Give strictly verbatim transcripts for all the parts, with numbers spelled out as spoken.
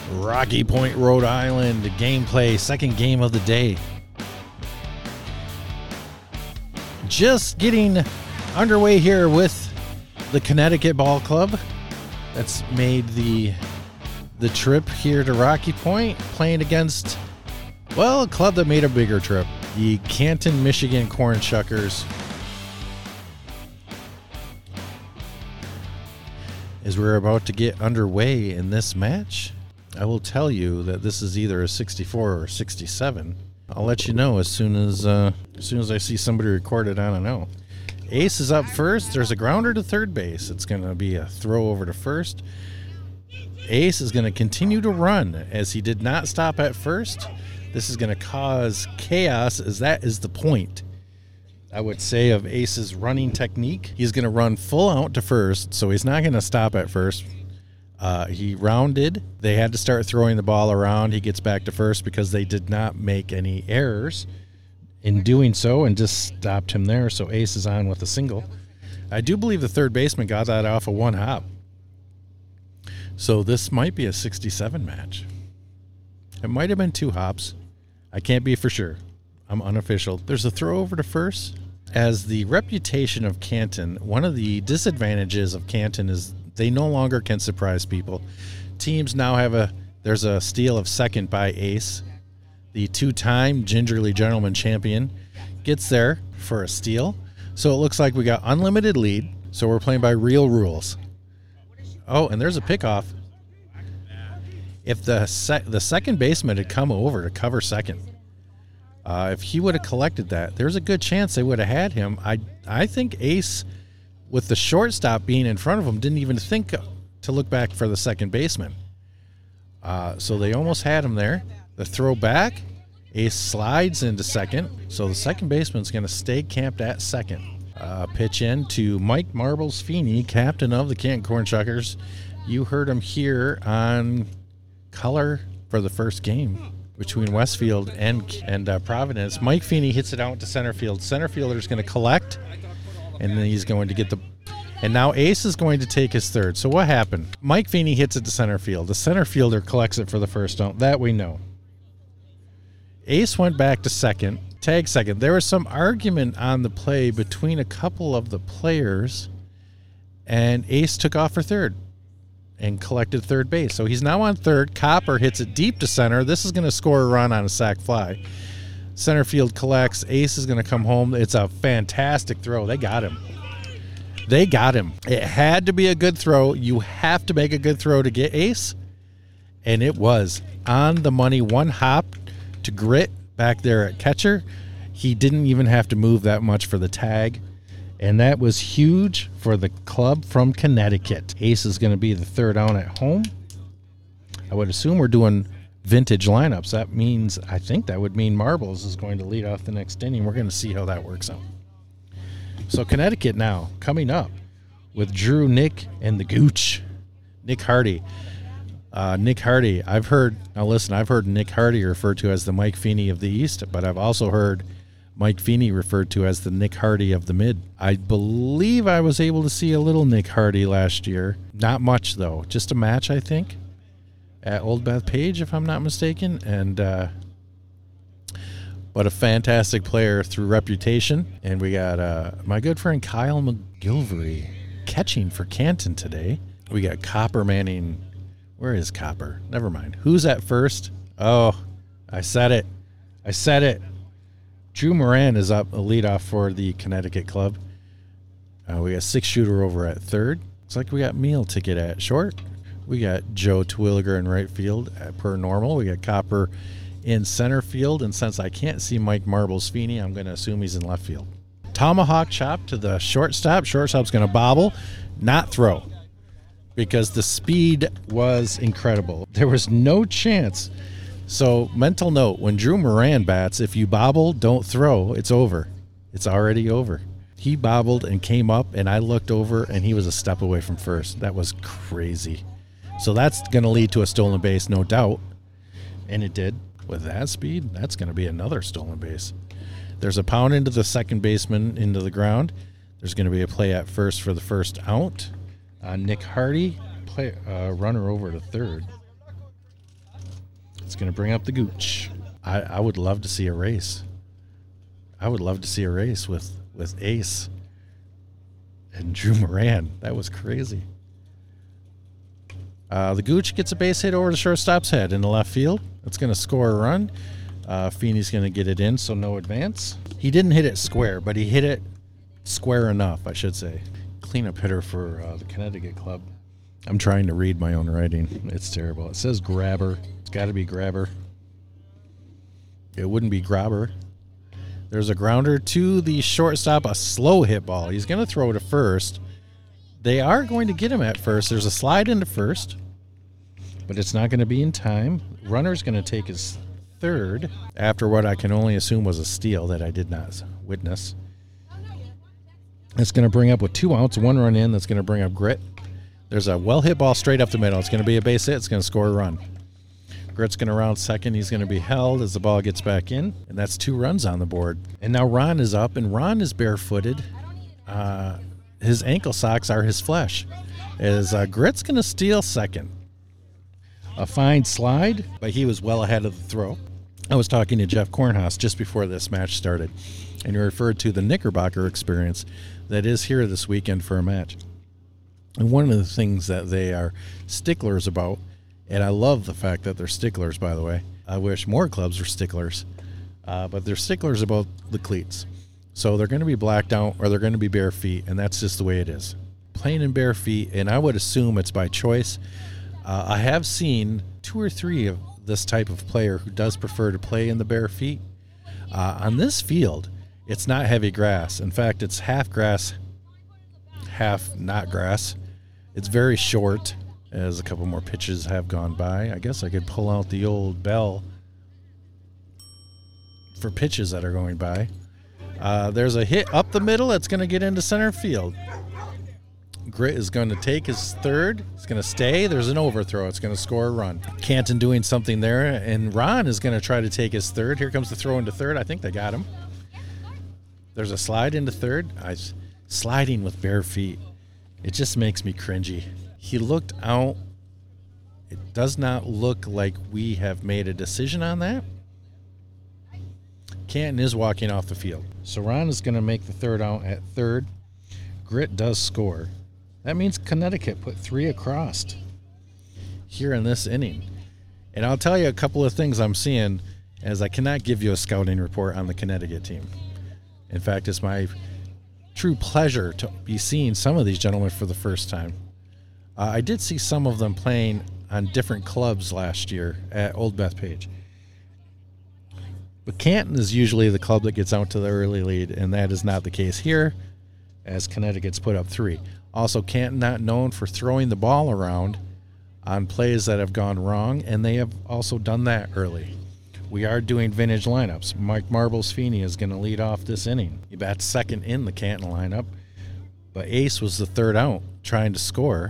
Rocky Point, Rhode Island, gameplay, second game of the day. Just getting underway here with the Connecticut Ball Club. That's made the the trip here to Rocky Point, playing against, well, a club that made a bigger trip, the Canton, Michigan Cornshuckers. As we're about to get underway in this match, I will tell you that this is either a sixty-four or sixty-seven. I'll let you know as soon as uh, as soon as I see somebody record it on a know. Ace is up first. There's a grounder to third base. It's going to be a throw over to first. Ace is going to continue to run as he did not stop at first. This is going to cause chaos, as that is the point, I would say, of Ace's running technique. He's going to run full out to first, so he's not going to stop at first. Uh, he rounded. They had to start throwing the ball around. He gets back to first because they did not make any errors in doing so and just stopped him there. So Ace is on with a single. I do believe the third baseman got that off of one hop. So this might be a sixty-seven match. It might have been two hops. I can't be for sure. I'm unofficial. There's a throw over to first. As the reputation of Canton, one of the disadvantages of Canton is they no longer can surprise people. Teams now have a, there's a steal of second by Ace. The two-time Gingerly Gentleman champion gets there for a steal. So it looks like we got unlimited lead. So we're playing by real rules. Oh, and there's a pickoff. If the sec- the second baseman had come over to cover second, uh, if he would have collected that, there's a good chance they would have had him. I I think Ace, with the shortstop being in front of him, didn't even think to look back for the second baseman. Uh, so they almost had him there. The throw back, Ace slides into second. So the second baseman's going to stay camped at second. Uh, pitch in to Mike Marbles Feeney, captain of the Canton Cornshuckers. You heard him here on color for the first game between Westfield and and uh, Providence. Mike Feeney hits it out to center field. Center fielder's going to collect, and then he's going to get the, and now Ace is going to take his third. So what happened? Mike Feeney hits it to center field. The center fielder collects it for the first out. That we know. Ace went back to second, tag second. There was some argument on the play between a couple of the players, and Ace took off for third and collected third base. So he's now on third. Copper hits it deep to center. This is going to score a run on a sac fly. Center field collects. Ace is going to come home. It's a fantastic throw. They got him. They got him. It had to be a good throw. You have to make a good throw to get Ace. And it was on the money. One hop to Grit back there at catcher. He didn't even have to move that much for the tag. And that was huge for the club from Connecticut. Ace is going to be the third out at home. I would assume we're doing vintage lineups. That means, I think that would mean Marbles is going to lead off the next inning. We're going to see how that works out. So Connecticut now coming up with Drew, Nick, and the Gooch. Nick Hardy. Uh, Nick Hardy, I've heard, now listen, I've heard Nick Hardy referred to as the Mike Feeney of the East, but I've also heard Mike Feeney referred to as the Nick Hardy of the Mid. I believe I was able to see a little Nick Hardy last year. Not much, though. Just a match, I think, at Old Bethpage, if I'm not mistaken. And uh, but a fantastic player through reputation. And we got uh, my good friend Kyle McGilvery catching for Canton today. We got Copper manning. Where is Copper? Never mind. Who's at first? Oh, I said it. I said it. Drew Moran is up a leadoff for the Connecticut club. Uh, we got six shooter over at third. It's like we got meal ticket at short. We got Joe Twilliger in right field at per normal. We got Copper in center field. And since I can't see Mike Marbles Feeney, I'm going to assume he's in left field. Tomahawk chop to the shortstop. Shortstop's going to bobble, not throw, because the speed was incredible. There was no chance. So mental note, when Drew Moran bats, if you bobble, don't throw, it's over. It's already over. He bobbled and came up, and I looked over, and he was a step away from first. That was crazy. So that's going to lead to a stolen base, no doubt. And it did. With that speed, that's going to be another stolen base. There's a pound into the second baseman into the ground. There's going to be a play at first for the first out. Uh, Nick Hardy, play uh, runner over to third. It's going to bring up the Gooch. I, I would love to see a race. I would love to see a race with, with Ace and Drew Moran. That was crazy. Uh, the Gooch gets a base hit over the shortstop's head in the left field. It's going to score a run. Uh, Feeney's going to get it in, so no advance. He didn't hit it square, but he hit it square enough, I should say. Cleanup hitter for uh, the Connecticut club. I'm trying to read my own writing. It's terrible. It says grabber. It's got to be grabber. It wouldn't be grabber. There's a grounder to the shortstop, a slow hit ball. He's going to throw to first. They are going to get him at first. There's a slide into first, but it's not going to be in time. Runner's going to take his third after what I can only assume was a steal that I did not witness. It's going to bring up with two outs, one run in. That's going to bring up Grit. There's a well-hit ball straight up the middle. It's going to be a base hit. It's going to score a run. Grit's going to round second. He's going to be held as the ball gets back in, and that's two runs on the board. And now Ron is up, and Ron is barefooted. Uh, his ankle socks are his flesh. As uh, Grit's going to steal second. A fine slide, but he was well ahead of the throw. I was talking to Jeff Kornhaus just before this match started, and he referred to the Knickerbocker experience that is here this weekend for a match. And one of the things that they are sticklers about, and I love the fact that they're sticklers, by the way. I wish more clubs were sticklers, uh, but they're sticklers about the cleats. So they're going to be blacked out or they're going to be bare feet, and that's just the way it is. Playing in bare feet, and I would assume it's by choice. Uh, I have seen two or three of this type of player who does prefer to play in the bare feet. Uh, on this field, it's not heavy grass. In fact, it's half grass, half not grass. It's very short, as a couple more pitches have gone by. I guess I could pull out the old bell for pitches that are going by. Uh, there's a hit up the middle that's going to get into center field. Grit is going to take his third. It's going to stay. There's an overthrow. It's going to score a run. Canton doing something there, and Ron is going to try to take his third. Here comes the throw into third. I think they got him. There's a slide into third. I sliding with bare feet. It just makes me cringy. He looked out. It does not look like we have made a decision on that. Canton is walking off the field. So Ron is going to make the third out at third. Grit does score. That means Connecticut put three across here in this inning. And I'll tell you a couple of things I'm seeing, as I cannot give you a scouting report on the Connecticut team. In fact, it's my true pleasure to be seeing some of these gentlemen for the first time. Uh, I did see some of them playing on different clubs last year at Old Bethpage. But Canton is usually the club that gets out to the early lead, and that is not the case here, as Connecticut's put up three. Also, Canton not known for throwing the ball around on plays that have gone wrong, and they have also done that early. We are doing vintage lineups. Mike Marbles Feeney is going to lead off this inning. He bats second in the Canton lineup, but Ace was the third out trying to score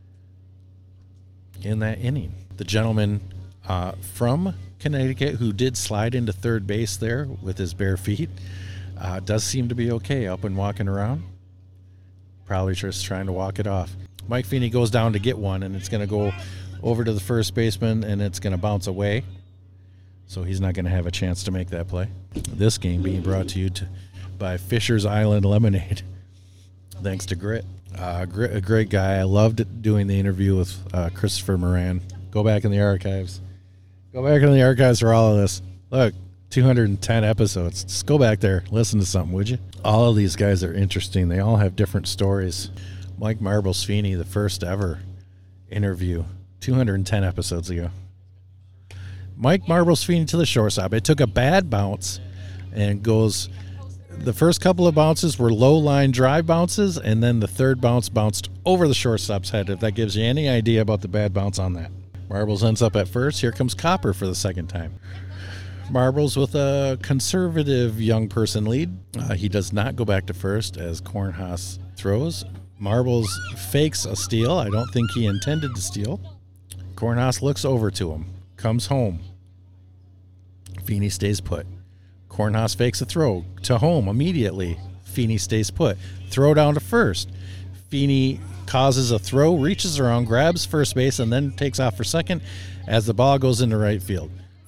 in that inning. The gentleman uh, from Connecticut who did slide into third base there with his bare feet uh, does seem to be okay up and walking around. Probably just trying to walk it off. Mike Feeney goes down to get one, and it's going to go over to the first baseman, and it's going to bounce away. So he's not going to have a chance to make that play. This game being brought to you to, by Fisher's Island Lemonade. Thanks to Grit. Uh, Grit, a great guy. I loved doing the interview with uh, Christopher Moran. Go back in the archives. Go back in the archives for all of this. Look, two hundred ten episodes. Just go back there. Listen to something, would you? All of these guys are interesting. They all have different stories. Mike Marbles Feeney, the first ever interview, two hundred ten episodes ago. Mike Marbles Feeney to the shortstop. It took a bad bounce and goes, the first couple of bounces were low line drive bounces, and then the third bounce bounced over the shortstop's head, if that gives you any idea about the bad bounce on that. Marbles ends up at first. Here comes Copper for the second time. Marbles with a conservative young person lead. Uh, he does not go back to first as Kornhaus throws. Marbles fakes a steal. I don't think he intended to steal. Kornhaus looks over to him. Comes home. Feeney stays put. Kornhaus fakes a throw to home immediately. Feeney stays put. Throw down to first. Feeney causes a throw, reaches around, grabs first base, and then takes off for second as the ball goes into right field.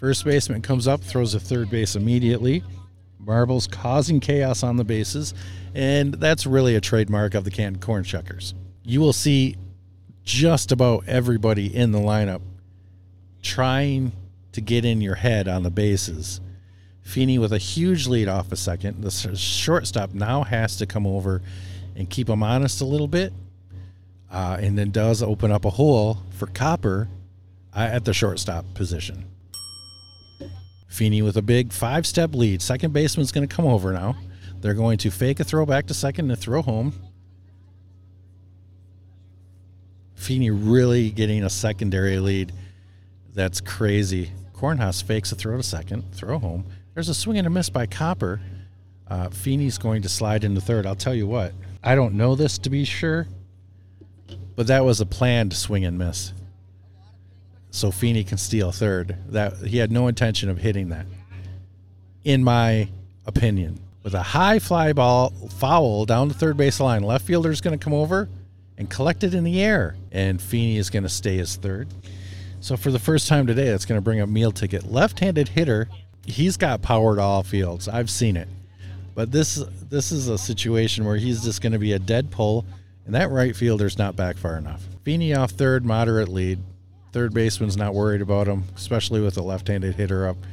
First baseman comes up, throws a third base immediately. Marbles causing chaos on the bases, and that's really a trademark of the Canton Cornchuckers. You will see just about everybody in the lineup trying to get in your head on the bases. Feeney with a huge lead off a second. The shortstop now has to come over and keep him honest a little bit, uh, and then does open up a hole for Copper uh, at the shortstop position. Feeney with a big five-step lead. Second baseman's going to come over now. They're going to fake a throw back to second and throw home. Feeney really getting a secondary lead. That's crazy. Cornhusk fakes a throw to second, throw home. There's a swing and a miss by Copper. Uh, Feeney's going to slide into third. I'll tell you what, I don't know this to be sure, but that was a planned swing and miss. So Feeney can steal third. That he had no intention of hitting that, in my opinion. With a high fly ball foul down the third base line, left fielder's going to come over and collect it in the air, and Feeney is going to stay as third. So for the first time today, that's going to bring up Meal Ticket. Left-handed hitter, he's got power to all fields. I've seen it. But this this is a situation where he's just going to be a dead pull, and that right fielder's not back far enough. Feeney off third, moderate lead. Third baseman's not worried about him, especially with a left-handed hitter up.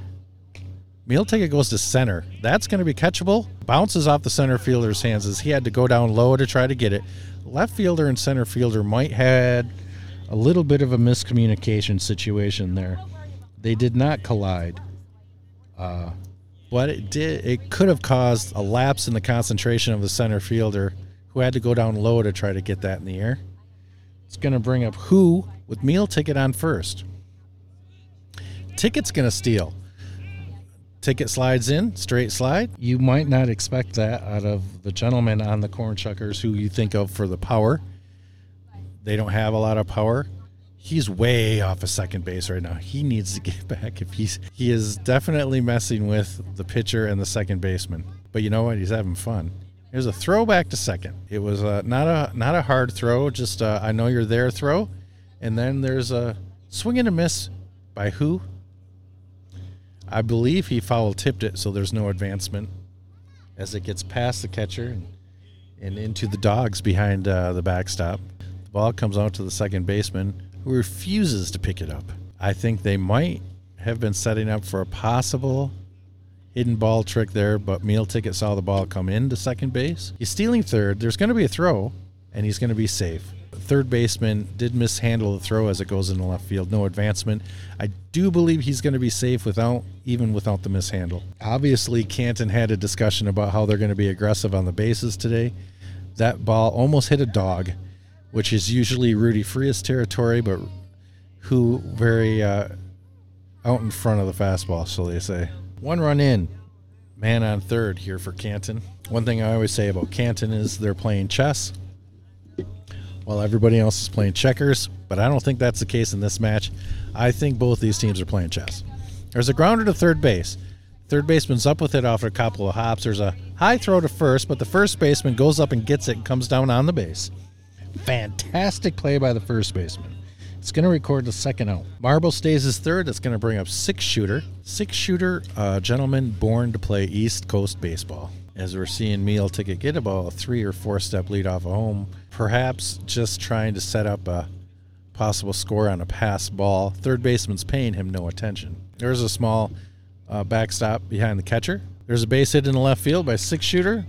Meal Ticket goes to center. That's going to be catchable. Bounces off the center fielder's hands as he had to go down low to try to get it. Left fielder and center fielder might had a little bit of a miscommunication situation there. They did not collide. Uh, but it did. It could have caused a lapse in the concentration of the center fielder, who had to go down low to try to get that in the air. It's going to bring up Who with Meal Ticket on first. Ticket's going to steal. Ticket slides in, straight slide. You might not expect that out of the gentleman on the Cornchuckers who you think of for the power. They don't have a lot of power. He's way off of second base right now. He needs to get back. If he's he is definitely messing with the pitcher and the second baseman. But you know what? He's having fun. Here's a throw back to second. It was uh, not a not a hard throw, just a, I know you're there throw. And then there's a swing and a miss by Who. I believe he foul tipped it, so there's no advancement as it gets past the catcher and, and into the dogs behind uh, the backstop. The ball comes out to the second baseman, who refuses to pick it up. I think they might have been setting up for a possible hidden ball trick there, but Meal Ticket saw the ball come into second base. He's stealing third. There's going to be a throw, and he's going to be safe. Third baseman did mishandle the throw as it goes into left field. No advancement. I do believe he's going to be safe without even without the mishandle. Obviously, Canton had a discussion about how they're going to be aggressive on the bases today. That ball almost hit a dog, which is usually Rudy Frias territory, but Who very uh, out in front of the fastball, so they say. One run in, man on third here for Canton. One thing I always say about Canton is they're playing chess while everybody else is playing checkers, but I don't think that's the case in this match. I think both these teams are playing chess. There's a grounder to third base. Third baseman's up with it off a couple of hops. There's a high throw to first, but the first baseman goes up and gets it and comes down on the base. Fantastic play by the first baseman. It's going to record the second out. Marble stays as third. It's going to bring up six-shooter. Six-shooter, uh, gentleman born to play East Coast baseball. As we're seeing Meal Ticket get about a three- or four-step lead off of home, perhaps just trying to set up a possible score on a pass ball. Third baseman's paying him no attention. There's a small uh, backstop behind the catcher. There's a base hit in the left field by six-shooter.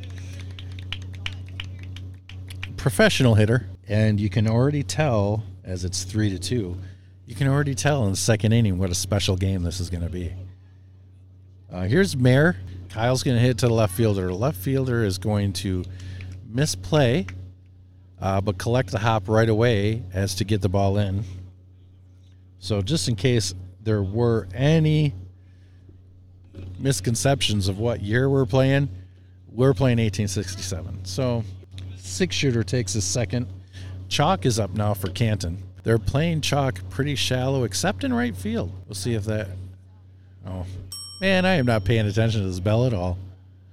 Professional hitter. And you can already tell, as it's three to two, you can already tell in the second inning what a special game this is going to be. Uh, here's Mayer. Kyle's going to hit to the left fielder. The left fielder is going to misplay, uh, but collect the hop right away as to get the ball in. So just in case there were any misconceptions of what year we're playing, we're playing eighteen sixty-seven. So six-shooter takes his second. Chalk is up now for Canton. They're playing chalk pretty shallow, except in right field. We'll see if that... Oh, man, I am not paying attention to this bell at all.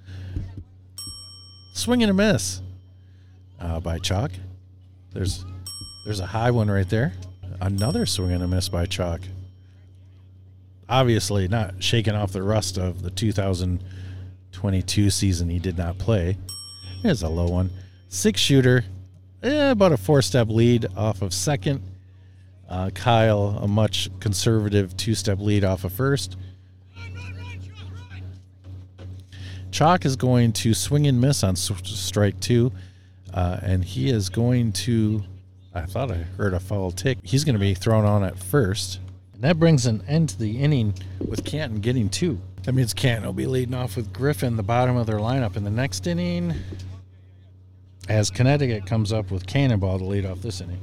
Swing and a miss uh, by Chalk. There's there's a high one right there. Another swing and a miss by Chalk. obviously not shaking off the rust of the two thousand twenty-two season he did not play. There's a low one. Six shooter, eh, about a four-step lead off of second. Uh, Kyle, a much conservative two-step lead off of first. Chalk is going to swing and miss on strike two, uh, and he is going to, I thought I heard a foul tick. He's going to be thrown on at first. And that brings an end to the inning with Canton getting two. That means Canton will be leading off with Griffin, the bottom of their lineup in the next inning, as Connecticut comes up with Cannonball to lead off this inning.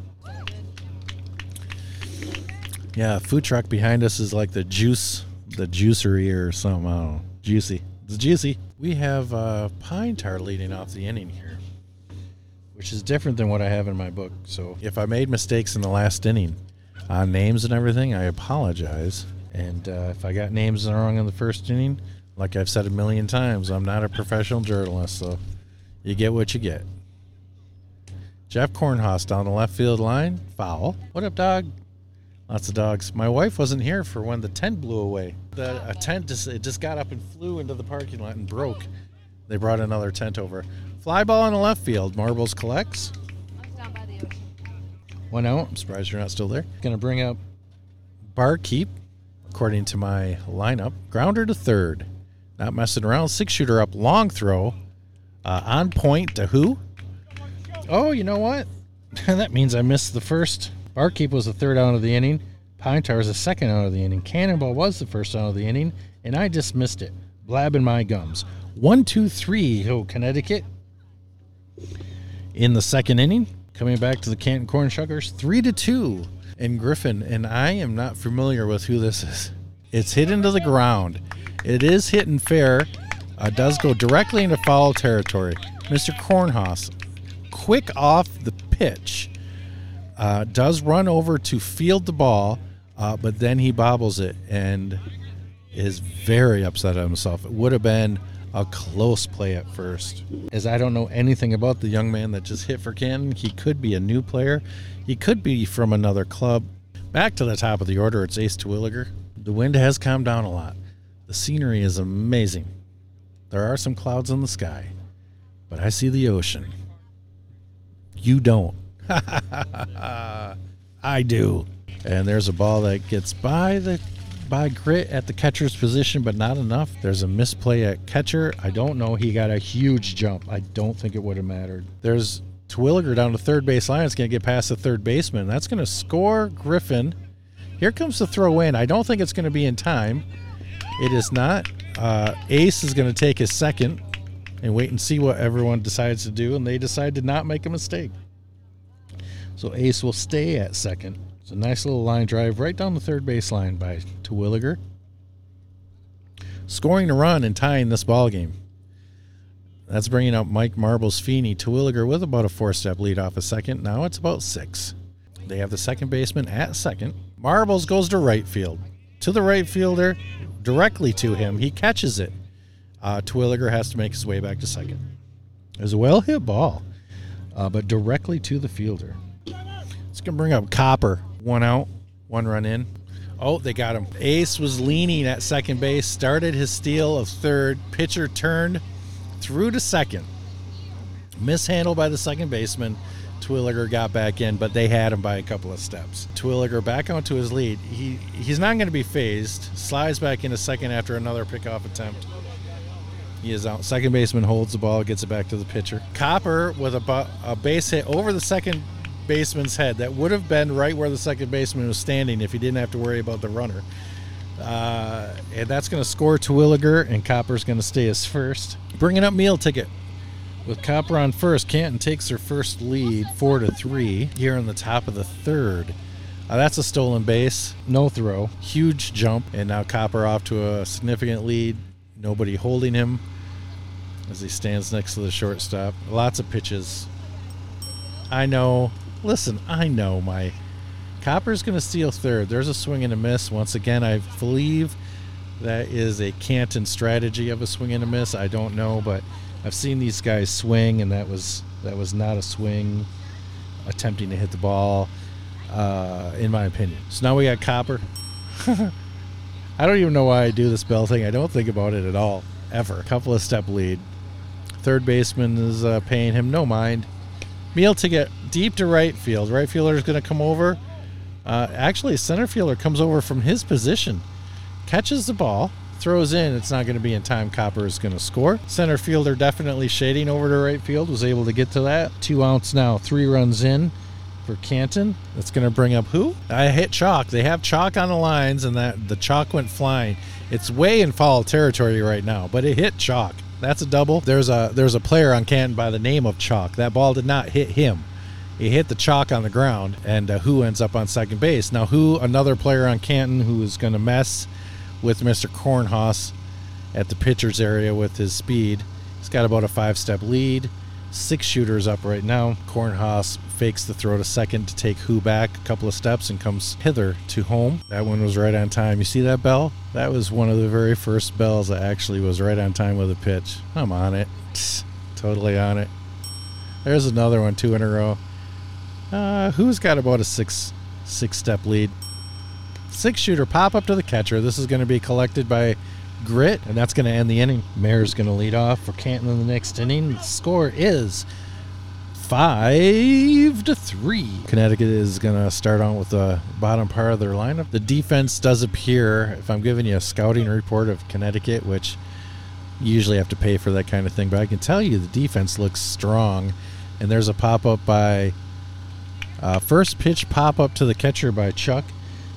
Yeah, food truck behind us is like the juice, the juicery or something. I don't know. Juicy. It's juicy. We have uh, Pine Tar leading off the inning here, which is different than what I have in my book. So if I made mistakes in the last inning on names and everything, I apologize. And uh, if I got names wrong in the first inning, like I've said a million times, I'm not a professional journalist, so you get what you get. Jeff Kornhaus down the left field line. Foul. What up, dog? Lots of dogs. My wife wasn't here for when the tent blew away. The a tent just it just got up and flew into the parking lot and broke. They brought another tent over. Fly ball in the left field. Marbles collects. One out. I'm surprised you're not still there. Gonna bring up Barkeep, according to my lineup. Grounder to third. Not messing around. Six shooter up. Long throw. Uh, on point to who? Oh, you know what? That means I missed the first. Barkeep was the third out of the inning. Pine Tar was the second out of the inning. Cannonball was the first out of the inning, and I just missed it. Blabbing my gums. One, two, three. Oh, Connecticut. In the second inning, coming back to the Canton Cornshuckers, three to two. And Griffin, and I am not familiar with who this is. It's hit into the ground. It is hitting fair. Uh, does go directly into foul territory. Mister Kornhaus, quick off the pitch. Uh, does run over to field the ball, uh, but then he bobbles it and is very upset at himself. It would have been a close play at first. As I don't know anything about the young man that just hit for Canton. He could be a new player. He could be from another club. Back to the top of the order, it's Ace Terwilliger. The wind has calmed down a lot. The scenery is amazing. There are some clouds in the sky, but I see the ocean. You don't. I do. And there's a ball that gets by the by Grit at the catcher's position, but not enough. There's a misplay at catcher. I don't know. He got a huge jump. I don't think it would have mattered. There's Terwilliger down the third base line. It's going to get past the third baseman. That's going to score Griffin. Here comes the throw in. I don't think it's going to be in time. It is not. Uh, Ace is going to take his second and wait and see what everyone decides to do, and they decide to not make a mistake. So Ace will stay at second. It's a nice little line drive right down the third baseline by Terwilliger. Scoring a run and tying this ball game. That's bringing up Mike Marbles Feeney. Terwilliger with about a four-step lead off a second. Now it's about six. They have the second baseman at second. Marbles goes to right field. To the right fielder, directly to him. He catches it. Uh, Terwilliger has to make his way back to second. It was a well-hit ball, uh, but directly to the fielder. It's going to bring up Copper. One out, one run in. Oh, they got him. Ace was leaning at second base, started his steal of third. Pitcher turned through to second. Mishandled by the second baseman. Terwilliger got back in, but they had him by a couple of steps. Terwilliger back onto his lead. He He's not going to be phased. Slides back into second after another pickoff attempt. He is out. Second baseman holds the ball, gets it back to the pitcher. Copper with a, a base hit over the second baseman's head. That would have been right where the second baseman was standing if he didn't have to worry about the runner. Uh, and that's going to score Terwilliger, and Copper's going to stay as first. Bringing up Meal Ticket. With Copper on first, Canton takes their first lead, four to three, here in the top of the third. Uh, that's a stolen base, no throw, huge jump, and now Copper off to a significant lead. Nobody holding him as he stands next to the shortstop. Lots of pitches. I know. Listen, I know my Copper's going to steal third. There's a swing and a miss. Once again, I believe that is a Canton strategy of a swing and a miss. I don't know, but I've seen these guys swing, and that was that was not a swing attempting to hit the ball, uh, in my opinion. So now we got Copper. I don't even know why I do this bell thing. I don't think about it at all, ever. Couple of step lead. Third baseman is uh, paying him no mind. Meal to get deep to right field. Right fielder is going to come over. Uh, actually, center fielder comes over from his position, catches the ball, throws in. It's not going to be in time. Copper is going to score. Center fielder definitely shading over to right field. Was able to get to that. Two outs now. Three runs in for Canton. That's going to bring up who? I hit chalk. They have chalk on the lines, and that the chalk went flying. It's way in foul territory right now, but it hit chalk. That's a double. There's a there's a player on Canton by the name of Chalk. That ball did not hit him. He hit the chalk on the ground, and uh, who ends up on second base. Now, who, another player on Canton who is going to mess with Mister Kornhaus at the pitcher's area with his speed. He's got about a five-step lead. Six shooters up right now. Kornhaus fakes the throw to second to take Who back a couple of steps and comes hither to home. That one was right on time. You see that bell? That was one of the very first bells that actually was right on time with a pitch. I'm on it. Psst, totally on it. There's another one, two in a row. Uh, who's got about a six six step lead? Six shooter pop up to the catcher. This is going to be collected by Grit, and that's going to end the inning. Mayor's going to lead off for Canton in the next inning. The score is five to three. Connecticut is going to start on with the bottom part of their lineup. The defense does appear, if I'm giving you a scouting report of Connecticut, which you usually have to pay for that kind of thing, but I can tell you the defense looks strong. And there's a pop up by uh, first pitch pop up to the catcher by Chuck.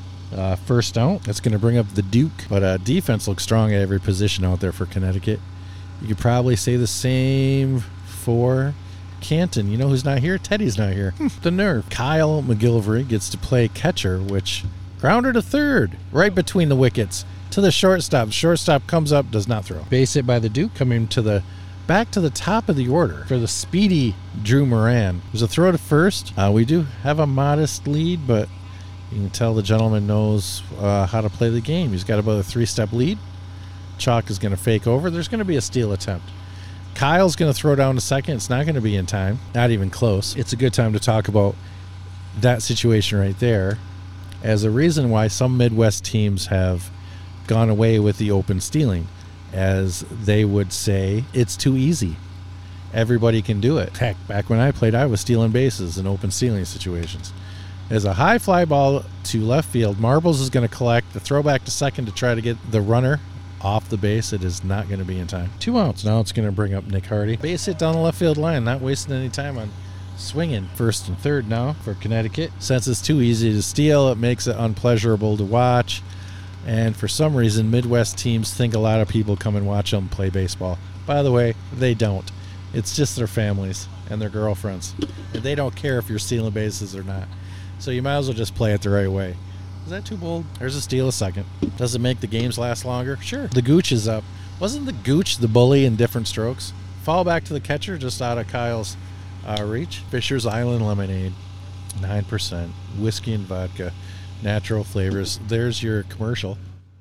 Uh, first out. That's going to bring up the Duke. But uh, defense looks strong at every position out there for Connecticut. You could probably say the same for Canton. You know who's not here? Teddy's not here. The nerve. Kyle McGillivray gets to play catcher, which grounder to third, right between the wickets to the shortstop. Shortstop comes up, does not throw. Base hit by the Duke, coming to the back to the top of the order for the speedy Drew Moran. There's a throw to first. Uh, we do have a modest lead, but you can tell the gentleman knows uh, how to play the game. He's got about a three-step lead. Chalk is going to fake over. There's going to be a steal attempt. Kyle's going to throw down to second. It's not going to be in time. Not even close. It's a good time to talk about that situation right there as a reason why some Midwest teams have gone away with the open stealing, as they would say it's too easy. Everybody can do it. Heck, back when I played, I was stealing bases in open stealing situations. There's a high fly ball to left field. Marbles is going to collect the throwback to second to try to get the runner off the base. It is not going to be in time. Two outs. Now it's going to bring up Nick Hardy. Base hit down the left field line. Not wasting any time on swinging. First and third now for Connecticut. Since it's too easy to steal, it makes it unpleasurable to watch. And for some reason, Midwest teams think a lot of people come and watch them play baseball. By the way, they don't. It's just their families and their girlfriends. And they don't care if you're stealing bases or not. So you might as well just play it the right way. Is that too bold? There's a steal a second. Does it make the games last longer? Sure. The Gooch is up. Wasn't the Gooch the bully in different strokes? Fall back to the catcher just out of Kyle's uh, reach. Fisher's Island Lemonade. nine percent. Whiskey and vodka. Natural flavors. There's your commercial.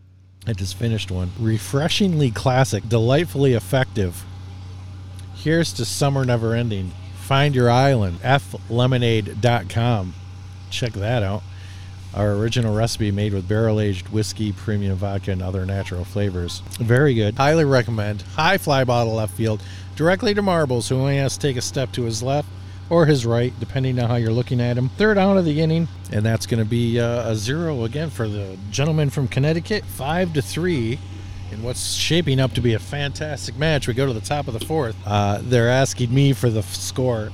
I just finished one. Refreshingly classic. Delightfully effective. Here's to summer never ending. Find your island. f lemonade dot com. Check that out. Our original recipe made with barrel-aged whiskey, premium vodka, and other natural flavors. Very good. Highly recommend. High fly ball to left field, directly to Marbles, who only has to take a step to his left or his right, depending on how you're looking at him. Third out of the inning, and that's going to be uh, a zero again for the gentleman from Connecticut. Five to three. In what's shaping up to be a fantastic match. We go to the top of the fourth. Uh, they're asking me for the f- score.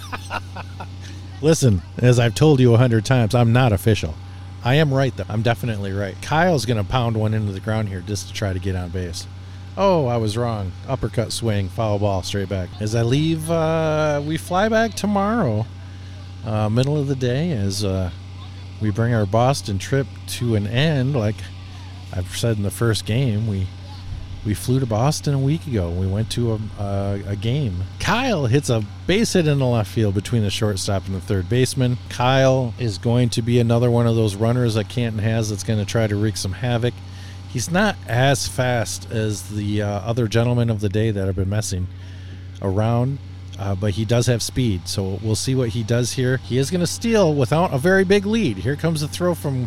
Listen, as I've told you a hundred times, I'm not official. I am right, though. I'm definitely right. Kyle's going to pound one into the ground here just to try to get on base. Oh, I was wrong. Uppercut swing, foul ball, straight back. As I leave, uh, we fly back tomorrow, uh, middle of the day, as uh, we bring our Boston trip to an end. Like I've said in the first game, we we flew to Boston a week ago. We went to a, a, a game. Kyle hits a base hit in the left field between the shortstop and the third baseman. Kyle is going to be another one of those runners that Canton has that's going to try to wreak some havoc. He's not as fast as the uh, other gentlemen of the day that have been messing around, uh, but he does have speed. So we'll see what he does here. He is going to steal without a very big lead. Here comes the throw from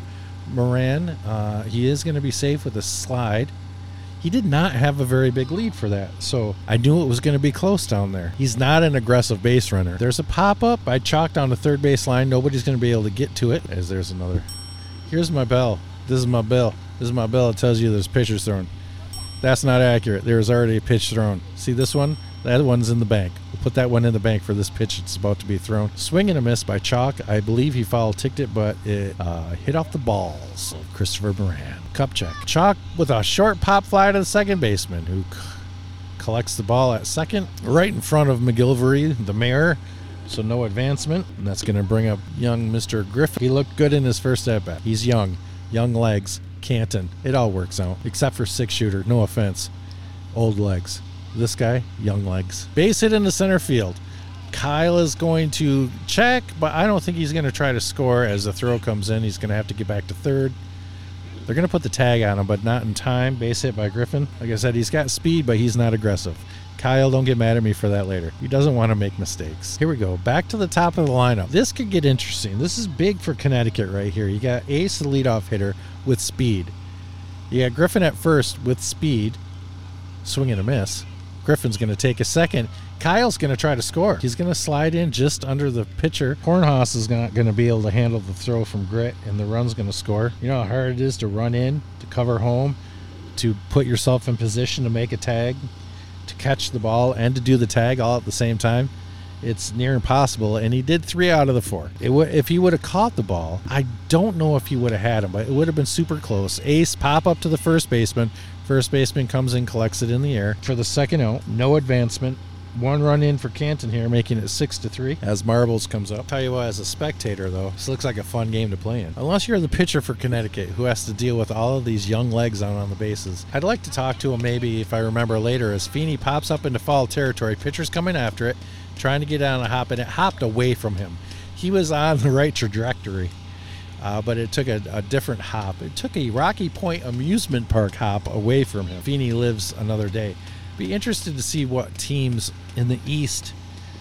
Moran. Uh, he is going to be safe with a slide. He did not have a very big lead for that, so I knew it was going to be close down there. He's not an aggressive base runner. There's a pop-up. I chalked on the third base line. Nobody's going to be able to get to it. As there's another. Here's my bell. This is my bell. This is my bell. It tells you there's pitchers thrown. That's not accurate. There's already a pitch thrown. See this one? That one's in the bank. We'll put that one in the bank for this pitch that's about to be thrown. Swing and a miss by Chalk. I believe he foul-ticked it, but it uh, hit off the balls of Christopher Moran. Cup check. Chalk with a short pop fly to the second baseman, who c- collects the ball at second, right in front of McGilvery, the mayor. So no advancement, and that's going to bring up young Mister Griffin. He looked good in his first at-bat. He's young. Young legs. Canton. It all works out, except for six-shooter. No offense. Old legs. This guy, young legs. Base hit in the center field. Kyle is going to check, but I don't think he's going to try to score. As the throw comes in, he's going to have to get back to third. They're going to put the tag on him, but not in time. Base hit by Griffin. Like I said, he's got speed, but he's not aggressive. Kyle, don't get mad at me for that later. He doesn't want to make mistakes. Here we go. Back to the top of the lineup. This could get interesting. This is big for Connecticut right here. You got Ace, the leadoff hitter, with speed. You got Griffin at first with speed. Swing and a miss. Griffin's going to take a second. Kyle's going to try to score. He's going to slide in just under the pitcher. Hornhaus is not going to be able to handle the throw from Grit, and the run's going to score. You know how hard it is to run in, to cover home, to put yourself in position to make a tag, to catch the ball, and to do the tag all at the same time? It's near impossible, and he did three out of the four. It w- if he would have caught the ball, I don't know if he would have had him, but it would have been super close. Ace, pop up to the first baseman. First baseman comes in, collects it in the air. For the second out, no advancement. One run in for Canton here, making it six to three as Marbles comes up. Tell you what, as a spectator, though, this looks like a fun game to play in. Unless you're the pitcher for Connecticut, who has to deal with all of these young legs out on the bases. I'd like to talk to him maybe, if I remember later, as Feeney pops up into foul territory. Pitcher's coming after it, trying to get on a hop, and it hopped away from him. He was on the right trajectory. Uh, but it took a, a different hop. It took a Rocky Point amusement park hop away from him. Feeney lives another day. Be interested to see what teams in the East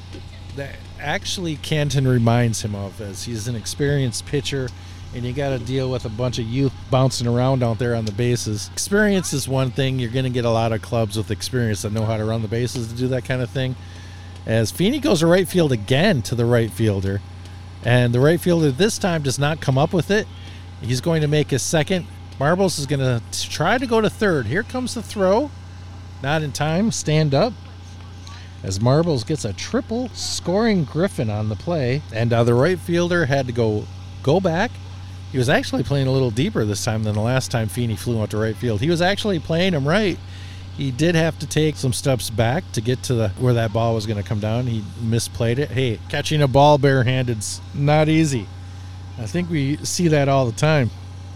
that actually Canton reminds him of, as he's an experienced pitcher, and you got to deal with a bunch of youth bouncing around out there on the bases. Experience is one thing. You're going to get a lot of clubs with experience that know how to run the bases to do that kind of thing. As Feeney goes to right field again to the right fielder. And the right fielder this time does not come up with it. He's going to make his second. Marbles is going to try to go to third. Here comes the throw. Not in time. Stand up. As Marbles gets a triple, scoring Griffin on the play. And uh, the right fielder had to go go back. He was actually playing a little deeper this time than the last time Feeney flew out to right field. He was actually playing him right. He did have to take some steps back to get to the where that ball was going to come down. He misplayed it. Hey, catching a ball barehanded's not easy. I think we see that all the time.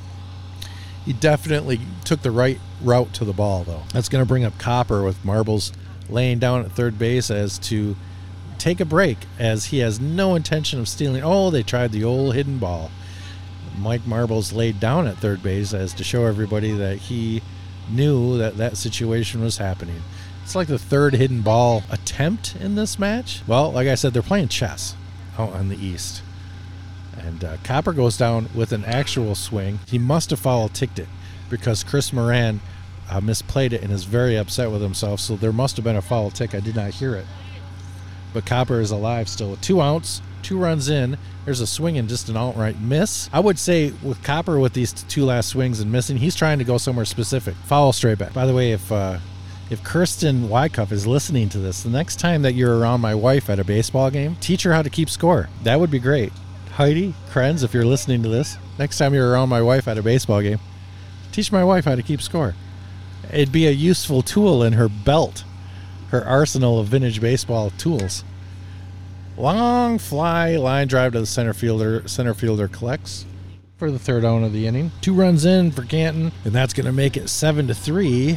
He definitely took the right route to the ball, though. That's going to bring up Copper with Marbles laying down at third base as to take a break, as he has no intention of stealing. Oh, they tried the old hidden ball. Mike Marbles laid down at third base as to show everybody that he knew that that situation was happening. It's like the third hidden ball attempt in this match. Well, like I said, they're playing chess out on the East. And uh, Copper goes down with an actual swing. He must have foul-ticked it because Chris Moran uh, misplayed it and is very upset with himself, so there must have been a foul tick. I did not hear it. But Copper is alive still with two outs, two runs in. There's a swing and just an outright miss. I would say with Copper, with these two last swings and missing, he's trying to go somewhere specific. Foul straight back. By the way, if uh, if Kirsten Wycuff is listening to this, the next time that you're around my wife at a baseball game, teach her how to keep score. That would be great. Heidi, Krenz, if you're listening to this, next time you're around my wife at a baseball game, teach my wife how to keep score. It'd be a useful tool in her belt, her arsenal of vintage baseball tools. Long fly line drive to the center fielder. Center fielder collects for the third out of the inning. Two runs in for Canton, and that's going to make it seven to three.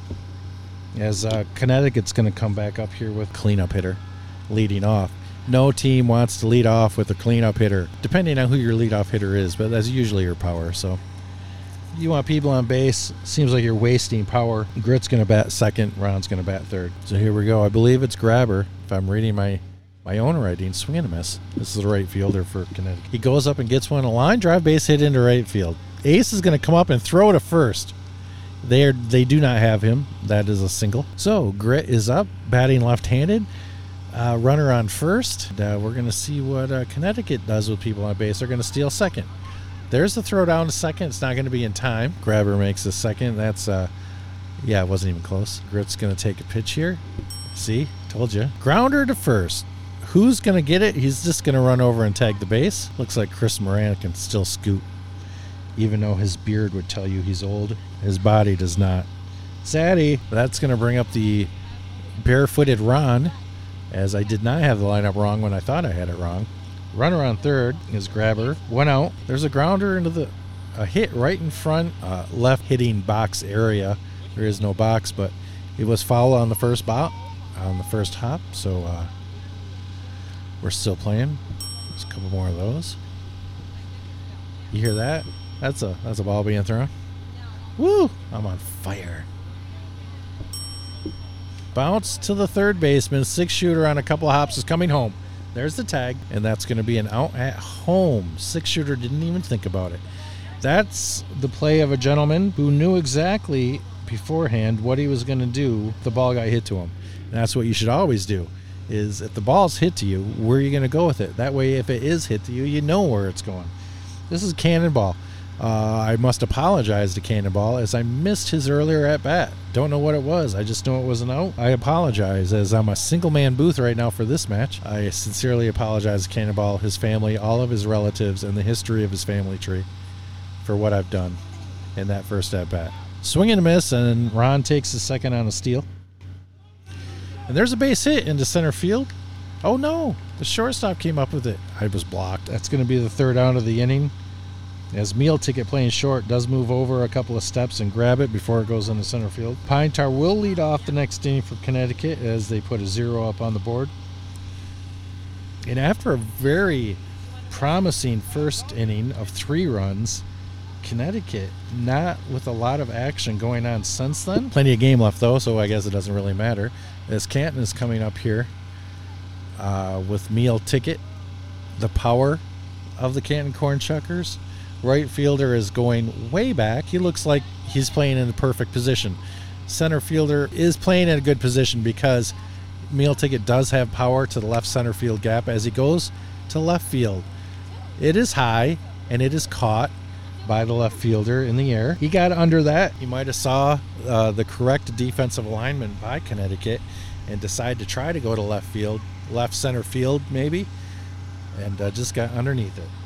As uh, Connecticut's going to come back up here with cleanup hitter leading off. No team wants to lead off with a cleanup hitter, depending on who your leadoff hitter is, but that's usually your power. So you want people on base. Seems like you're wasting power. Grit's going to bat second. Ron's going to bat third. So here we go. I believe it's Grabber, if I'm reading my My own writing. Swing and a miss. This is the right fielder for Connecticut. He goes up and gets one. A line drive base hit into right field. Ace is going to come up and throw to first. They are, they do not have him. That is a single. So Grit is up, batting left-handed. Uh, runner on first. Uh, we're going to see what uh, Connecticut does with people on base. They're going to steal second. There's the throw down to second. It's not going to be in time. Grabber makes a second. That's, uh, yeah, it wasn't even close. Grit's going to take a pitch here. See? Told you. Grounder to first. Who's going to get it? He's just going to run over and tag the base. Looks like Chris Moran can still scoot. Even though his beard would tell you he's old, his body does not. Saddy. That's going to bring up the barefooted Ron, as I did not have the lineup wrong when I thought I had it wrong. Runner on third is Grabber. One out. There's a grounder into the a hit right in front, uh, left hitting box area. There is no box, but it was foul on the first bop, on the first hop. So uh, we're still playing. There's a couple more of those. You hear that? That's a that's a ball being thrown. Woo! I'm on fire. Bounce to the third baseman. Six shooter on a couple of hops is coming home. There's the tag, and that's going to be an out at home. Six shooter didn't even think about it. That's the play of a gentleman who knew exactly beforehand what he was going to do if the ball got hit to him. And that's what you should always do, is if the ball's hit to you, where are you going to go with it? That way, if it is hit to you, you know where it's going. This is Cannonball. Uh, I must apologize to Cannonball as I missed his earlier at bat. Don't know what it was. I just know it was an out. I apologize as I'm a single man booth right now for this match. I sincerely apologize to Cannonball, his family, all of his relatives, and the history of his family tree for what I've done in that first at bat. Swing and a miss, and Ron takes the second on a steal. And there's a base hit into center field. Oh no, the shortstop came up with it. I was blocked. That's going to be the third out of the inning. As Meal Ticket playing short does move over a couple of steps and grab it before it goes into center field. Pine Tar will lead off the next inning for Connecticut as they put a zero up on the board. And after a very promising first inning of three runs, Connecticut not with a lot of action going on since then. Plenty of game left though, so I guess it doesn't really matter. As Canton is coming up here uh, with Meal Ticket, the power of the Canton Cornchuckers. Right fielder is going way back. He looks like he's playing in the perfect position. Center fielder is playing in a good position because Meal Ticket does have power to the left center field gap as he goes to left field. It is high, and it is caught by the left fielder in the air. He got under that. He might have saw uh, the correct defensive alignment by Connecticut and decided to try to go to left field, left center field maybe, and uh, just got underneath it.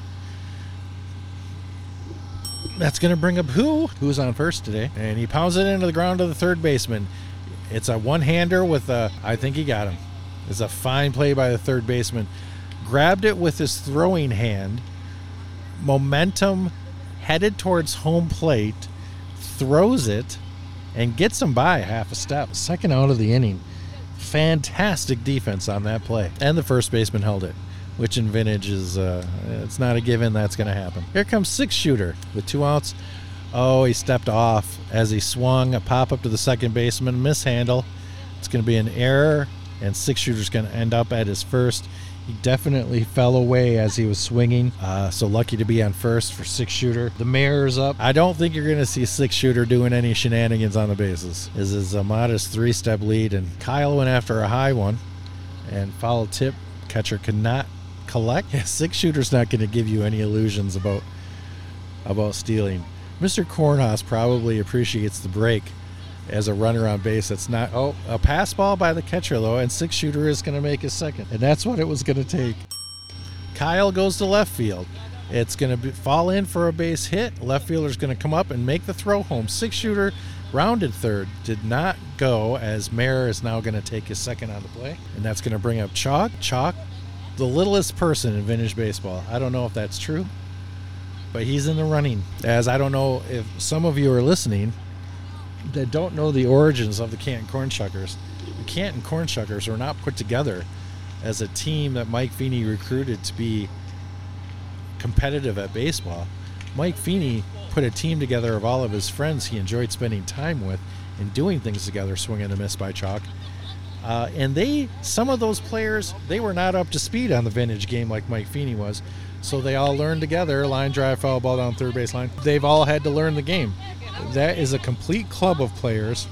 That's going to bring up who? Who's on first today. And he pounds it into the ground to the third baseman. It's a one-hander with a, I think he got him. It's a fine play by the third baseman. Grabbed it with his throwing hand. Momentum headed towards home plate. Throws it and gets him by half a step. Second out of the inning. Fantastic defense on that play. And the first baseman held it, which in vintage is, uh, it's not a given that's going to happen. Here comes six shooter with two outs. Oh, he stepped off as he swung a pop up to the second baseman, mishandle. It's going to be an error, and six shooter's going to end up at his first. He definitely fell away as he was swinging. Uh, so lucky to be on first for six shooter. The mayor's up. I don't think you're going to see six shooter doing any shenanigans on the bases. This is a modest three-step lead, and Kyle went after a high one and foul tip. Catcher could not collect. Yeah, six shooter's not going to give you any illusions about about stealing. Mister Cornhouse probably appreciates the break as a runner on base. It's not, oh, a pass ball by the catcher though, and six shooter is going to make his second, and that's what it was going to take. Kyle goes to left field. It's going to fall in for a base hit. Left fielder's going to come up and make the throw home. Six shooter rounded third, did not go, as Mayer is now going to take his second on the play, and that's going to bring up Chalk. Chalk, the littlest person in vintage baseball. I don't know if that's true, but he's in the running. As I don't know if some of you are listening that don't know the origins of the Canton Cornchuckers. The Canton Cornchuckers were not put together as a team that Mike Feeney recruited to be competitive at baseball. Mike Feeney put a team together of all of his friends he enjoyed spending time with and doing things together, swing and a miss by Chalk. Uh, and they, some of those players, they were not up to speed on the vintage game like Mike Feeney was. So they all learn together, line drive, foul ball down third baseline. They've all had to learn the game. That is a complete club of players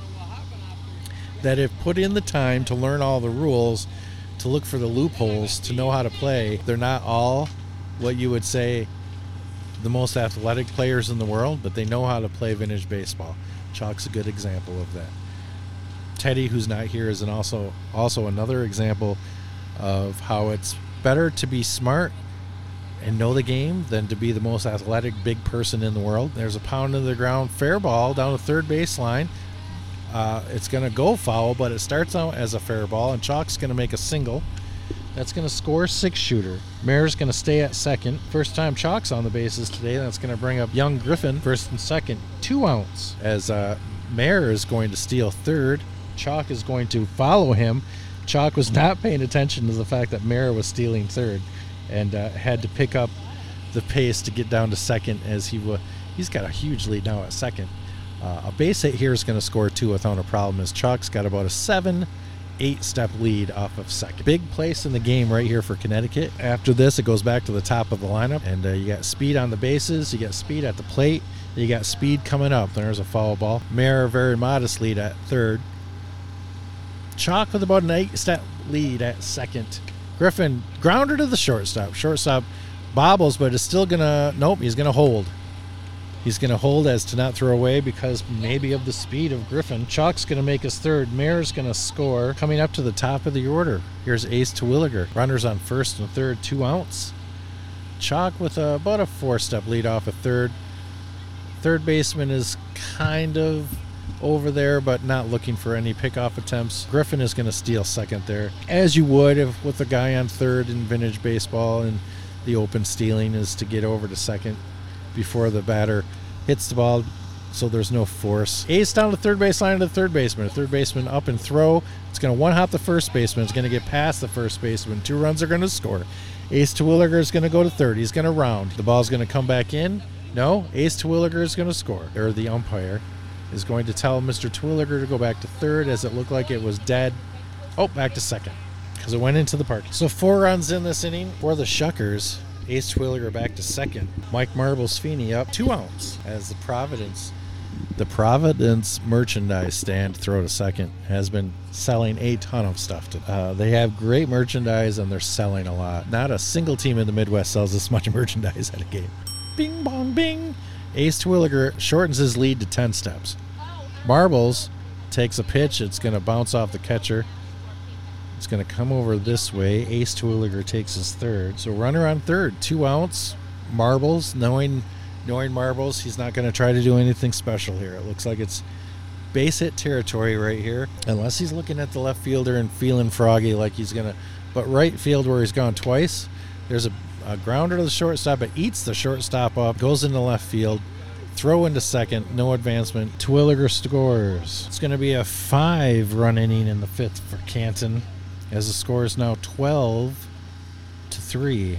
that have put in the time to learn all the rules, to look for the loopholes, to know how to play. They're not all what you would say the most athletic players in the world, but they know how to play vintage baseball. Chalk's a good example of that. Teddy, who's not here, is an also also another example of how it's better to be smart and know the game than to be the most athletic big person in the world. There's a pound into the ground, fair ball down the third baseline. Uh, it's going to go foul, but it starts out as a fair ball, and Chalk's going to make a single. That's going to score six shooter. Mayor's going to stay at second. First time Chalk's on the bases today. That's going to bring up young Griffin first and second. Two outs as uh, Mayor is going to steal third. Chalk is going to follow him. Chalk was not paying attention to the fact that Mayor was stealing third, and uh, had to pick up the pace to get down to second, as he wa- he's got a huge lead now at second. Uh, a base hit here is going to score two without a problem, as Chalk's got about a seven, eight step lead off of second. Big place in the game right here for Connecticut. After this, it goes back to the top of the lineup, and uh, you got speed on the bases, you got speed at the plate, you got speed coming up. There's a foul ball. Mayor, very modest lead at third. Chalk with about an eight step lead at second. Griffin, grounder to the shortstop. Shortstop bobbles, but is still gonna, nope, he's gonna hold. He's gonna hold as to not throw away because maybe of the speed of Griffin. Chalk's gonna make his third. Mayor's gonna score. Coming up to the top of the order, here's Ace Terwilliger. Runners on first and third, two outs. Chalk with a, about a four step lead off of third. Third baseman is kind of over there, but not looking for any pickoff attempts. Griffin is going to steal second there, as you would if with a guy on third in vintage baseball, and the open stealing is to get over to second before the batter hits the ball, so there's no force. Ace down to third baseline to the third baseman. Third baseman up and throw. It's going to one-hop the first baseman. It's going to get past the first baseman. Two runs are going to score. Ace Terwilliger is going to go to third. He's going to round. The ball's going to come back in. No, Ace Terwilliger is going to score. Or the umpire is going to tell Mister Terwilliger to go back to third, as it looked like it was dead. Oh, back to second, because it went into the park. So four runs in this inning for the Shuckers. Ace Terwilliger back to second. Mike Marbles Feeney up two outs as the Providence the Providence merchandise stand throw to second has been selling a ton of stuff. To, uh, they have great merchandise, and they're selling a lot. Not a single team in the Midwest sells this much merchandise at a game. Bing bong bing. Ace Terwilliger shortens his lead to ten steps. Marbles takes a pitch. It's going to bounce off the catcher. It's going to come over this way. Ace Terwilliger takes his third. So runner on third, two outs. Marbles, knowing knowing Marbles, he's not going to try to do anything special here. It looks like it's base hit territory right here, unless he's looking at the left fielder and feeling froggy like he's going to. But right field, where he's gone twice, there's a, a grounder to the shortstop. It eats the shortstop up, goes into left field. Throw into second, no advancement. Terwilliger scores. It's going to be a five-run inning in the fifth for Canton, as the score is now twelve to three.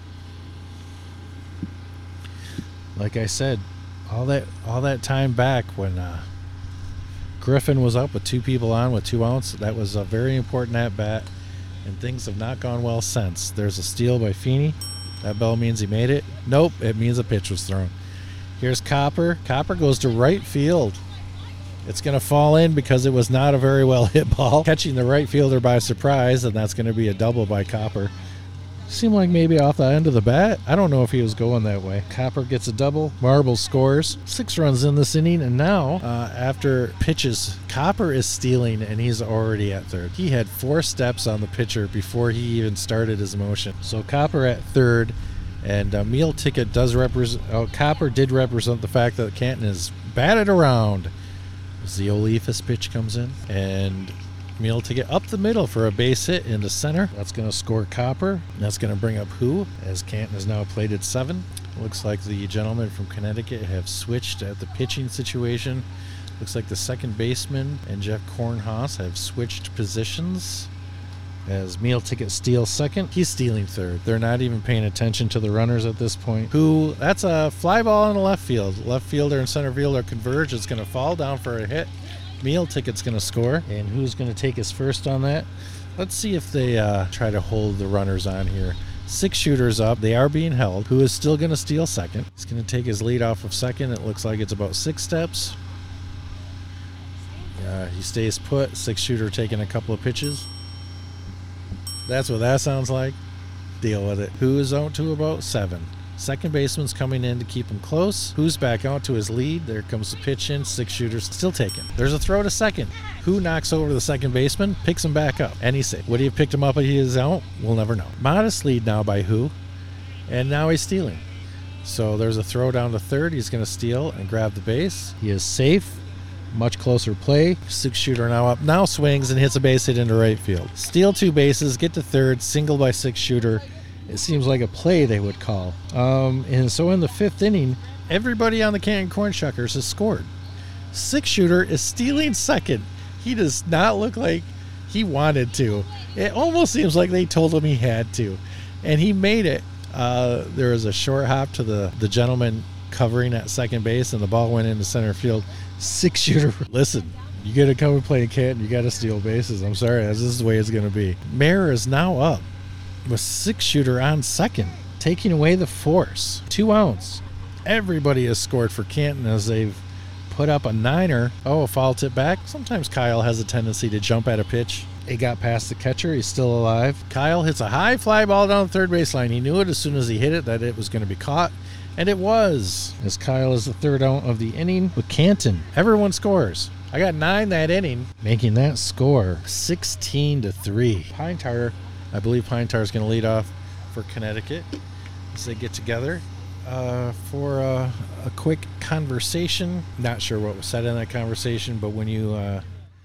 Like I said, all that all that time back when uh, Griffin was up with two people on with two outs, that was a very important at-bat, and things have not gone well since. There's a steal by Feeney. That bell means he made it. Nope, it means a pitch was thrown. Here's Copper. Copper goes to right field. It's going to fall in because it was not a very well hit ball, catching the right fielder by surprise, and that's going to be a double by Copper. Seemed like maybe off the end of the bat. I don't know if he was going that way. Copper gets a double. Marbles scores. Six runs in this inning, and now, uh, after pitches, Copper is stealing, and he's already at third. He had four steps on the pitcher before he even started his motion. So Copper at third. And uh, Meal Ticket does represent, oh, Copper did represent the fact that Canton is batted around as the Olifas pitch comes in. And Meal Ticket up the middle for a base hit into center. That's going to score Copper. That's going to bring up Who, as Canton is now plated seven. Looks like the gentlemen from Connecticut have switched at the pitching situation. Looks like the second baseman and Jeff Kornhaus have switched positions. As Meal Ticket steals second, he's stealing third. They're not even paying attention to the runners at this point. Who, that's a fly ball in the left field. Left fielder and center fielder converge. It's going to fall down for a hit. Meal Ticket's going to score. And who's going to take his first on that? Let's see if they uh, try to hold the runners on here. Six shooters up. They are being held. Who is still going to steal second? He's going to take his lead off of second. It looks like it's about six steps. Uh, he stays put. Six shooter taking a couple of pitches. That's what that sounds like. Deal with it. Who is out to about seven? Second baseman's coming in to keep him close. Who's back out to his lead? There comes the pitch in. Six shooters still taken. There's a throw to second. Who knocks over the second baseman, picks him back up, and he's safe. Would he have picked him up if he is out? We'll never know. Modest lead now by Who, and now he's stealing. So there's a throw down to third. He's going to steal and grab the base. He is safe. Much closer play. Six shooter now up. Now swings and hits a base hit into right field. Steal two bases, get to third, single by six shooter. It seems like a play they would call. Um, and so in the fifth inning, everybody on the Canton Corn Shuckers has scored. Six shooter is stealing second. He does not look like he wanted to. It almost seems like they told him he had to. And he made it. Uh, there was a short hop to the, the gentleman covering at second base, and the ball went into center field. Six shooter. Listen, you got to come and play in Canton. You got to steal bases. I'm sorry. This is the way it's going to be. Mayer is now up with six shooter on second, taking away the force. Two outs. Everybody has scored for Canton as they've put up a niner. Oh, a foul tip back. Sometimes Kyle has a tendency to jump at a pitch. It got past the catcher. He's still alive. Kyle hits a high fly ball down the third baseline. He knew it as soon as he hit it that it was going to be caught. And it was, as Kyle is the third out of the inning with Canton. Everyone scores. I got nine that inning, making that score sixteen to three. Pine Tar, I believe Pine Tar is going to lead off for Connecticut as they get together uh, for uh, a quick conversation. Not sure what was said in that conversation, but when you uh,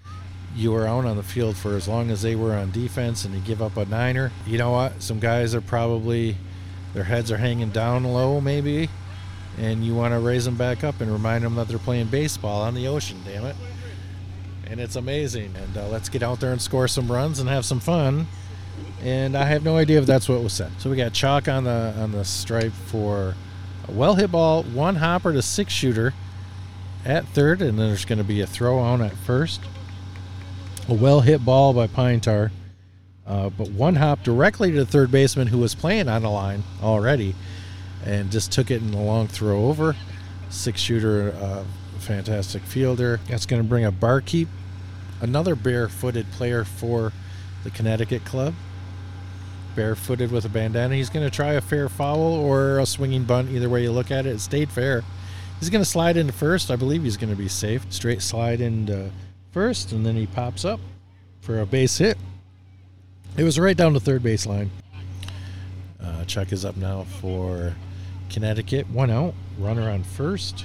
you were out on the field for as long as they were on defense and you give up a niner, you know what? Some guys are probably, their heads are hanging down low maybe, and you want to raise them back up and remind them that they're playing baseball on the ocean, damn it. And it's amazing. And uh, let's get out there and score some runs and have some fun. And I have no idea if that's what was said. So we got chalk on the on the stripe for a well hit ball, one hopper to six shooter at third, and then there's going to be a throw on at first. A well hit ball by Pine Tar, uh, but one hop directly to the third baseman who was playing on the line already, and just took it in a long throw over. Six shooter, uh, fantastic fielder. That's going to bring a barkeep, another barefooted player for the Connecticut club. Barefooted with a bandana. He's going to try a fair foul or a swinging bunt. Either way you look at it, it stayed fair. He's going to slide into first. I believe he's going to be safe. Straight slide into first, and then he pops up for a base hit. It was right down the third baseline. Uh, Chuck is up now for Connecticut. One out. Runner on first.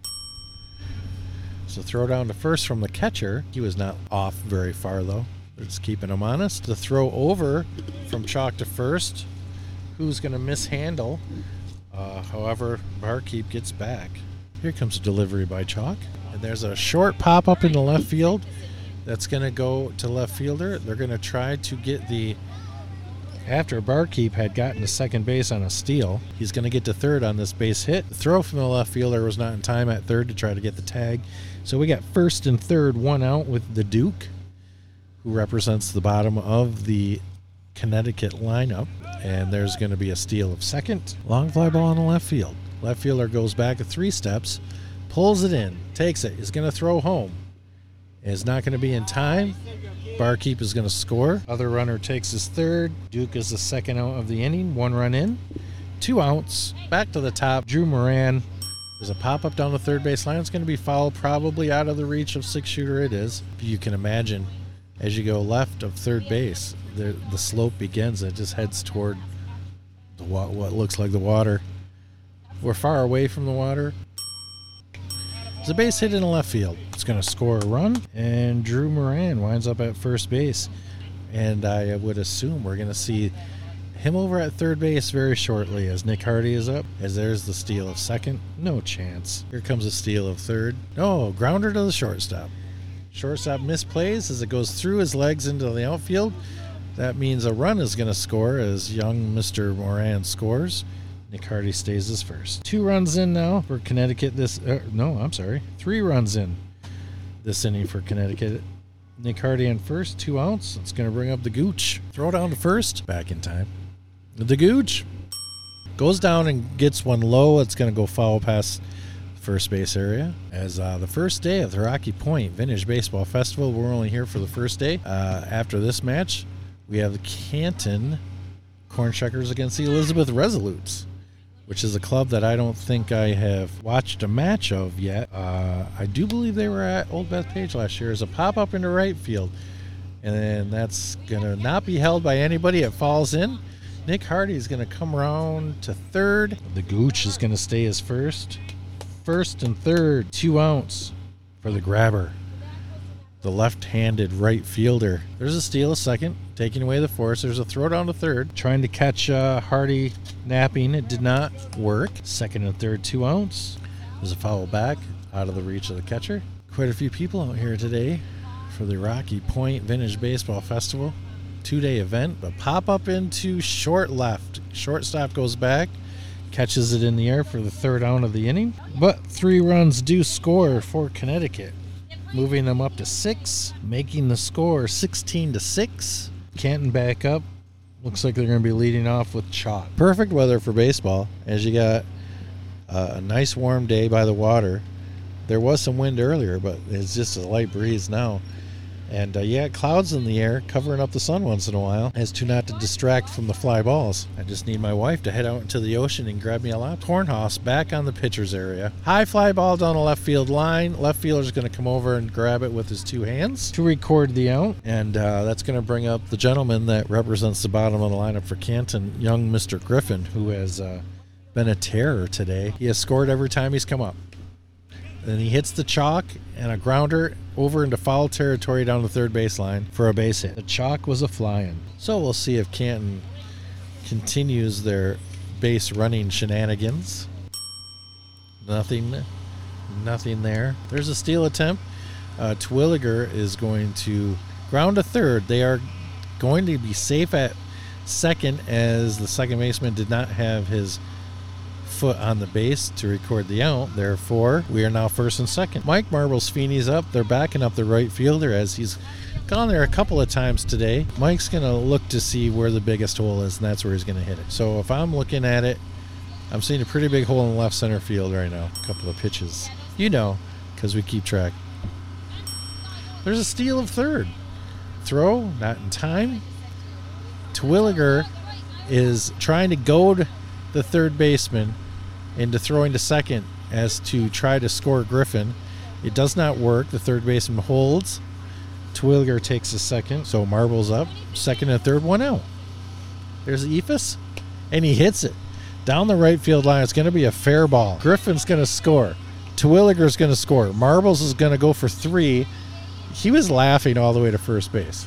So throw down to first from the catcher. He was not off very far, though. Just keeping him honest. The throw over from Chalk to first. Who's going to mishandle? Uh, however, Barkeep gets back. Here comes a delivery by Chalk. And there's a short pop up in the left field. That's going to go to left fielder. They're going to try to get the... After Barkeep had gotten to second base on a steal, he's going to get to third on this base hit. The throw from the left fielder was not in time at third to try to get the tag. So we got first and third, one out with the Duke, who represents the bottom of the Connecticut lineup. And there's going to be a steal of second. Long fly ball on the left field. Left fielder goes back three steps, pulls it in, takes it, is going to throw home. Is not going to be in time. Barkeep is going to score. Other runner takes his third. Duke is the second out of the inning. One run in. Two outs. Back to the top. Drew Moran. There's a pop-up down the third base line. It's going to be fouled, probably out of the reach of six shooter. It is. You can imagine as you go left of third base, the, the slope begins. It just heads toward the, what looks like the water. We're far away from the water. There's a base hit in the left field. It's going to score a run, and Drew Moran winds up at first base. And I would assume we're going to see him over at third base very shortly as Nick Hardy is up. As there's the steal of second. No chance. Here comes a steal of third. No, grounder to the shortstop. Shortstop misplays as it goes through his legs into the outfield. That means a run is going to score as young Mister Moran scores. Nick Hardy stays as first. Two runs in now for Connecticut. This uh, no, I'm sorry. Three runs in this inning for Connecticut. Nick Hardy on first, two outs. It's going to bring up the Gooch. Throw down to first. Back in time. The Gooch goes down and gets one low. It's going to go foul past first base area. As uh, the first day of the Rocky Point Vintage Baseball Festival, we're only here for the first day. Uh, after this match, we have the Canton Cornchuckers against the Elizabeth Resolutes, which is a club that I don't think I have watched a match of yet. Uh, I do believe they were at Old Bethpage last year as a pop-up into right field. And that's going to not be held by anybody. It falls in. Nick Hardy is going to come around to third. The Gooch is going to stay as first. First and third, two ounce for the grabber. The left-handed right fielder. There's a steal, a second, taking away the force. There's a throw down to third. Trying to catch uh, Hardy napping. It did not work. Second and third, two ounce. There's a foul back out of the reach of the catcher. Quite a few people out here today for the Rocky Point Vintage Baseball Festival. Two-day event. But pop up into short left. Shortstop goes back. Catches it in the air for the third out of the inning. But three runs do score for Connecticut, moving them up to six, making the score sixteen to six. Canton back up. Looks like they're going to be leading off with chalk. Perfect weather for baseball, as you got uh, a nice warm day by the water. There was some wind earlier, but it's just a light breeze now. And uh, yeah, clouds in the air covering up the sun once in a while as to not to distract from the fly balls. I just need my wife to head out into the ocean and grab me a lap. Cornhouse back on the pitcher's area. High fly ball down the left field line. Left fielder's going to come over and grab it with his two hands to record the out. And uh, that's going to bring up the gentleman that represents the bottom of the lineup for Canton, young Mister Griffin, who has uh, been a terror today. He has scored every time he's come up. Then he hits the chalk and a grounder over into foul territory down the third baseline for a base hit. The chalk was a flying. So we'll see if Canton continues their base running shenanigans. Nothing, nothing there. There's a steal attempt. Uh, Twilliger is going to ground to third. They are going to be safe at second as the second baseman did not have his foot on the base to record the out. Therefore, we are now first and second. Mike Marbles Feeney's up. They're backing up the right fielder as he's gone there a couple of times today. Mike's going to look to see where the biggest hole is, and that's where he's going to hit it. So if I'm looking at it, I'm seeing a pretty big hole in left center field right now. A couple of pitches. You know, because we keep track. There's a steal of third. Throw, not in time. Twilliger is trying to goad the third baseman into throwing to second as to try to score Griffin. It does not work. The third baseman holds. Twilliger takes a second, so Marbles up. Second and third, one out. There's Ephus, and he hits it down the right field line. It's going to be a fair ball. Griffin's going to score. Twilliger's going to score. Marbles is going to go for three. He was laughing all the way to first base.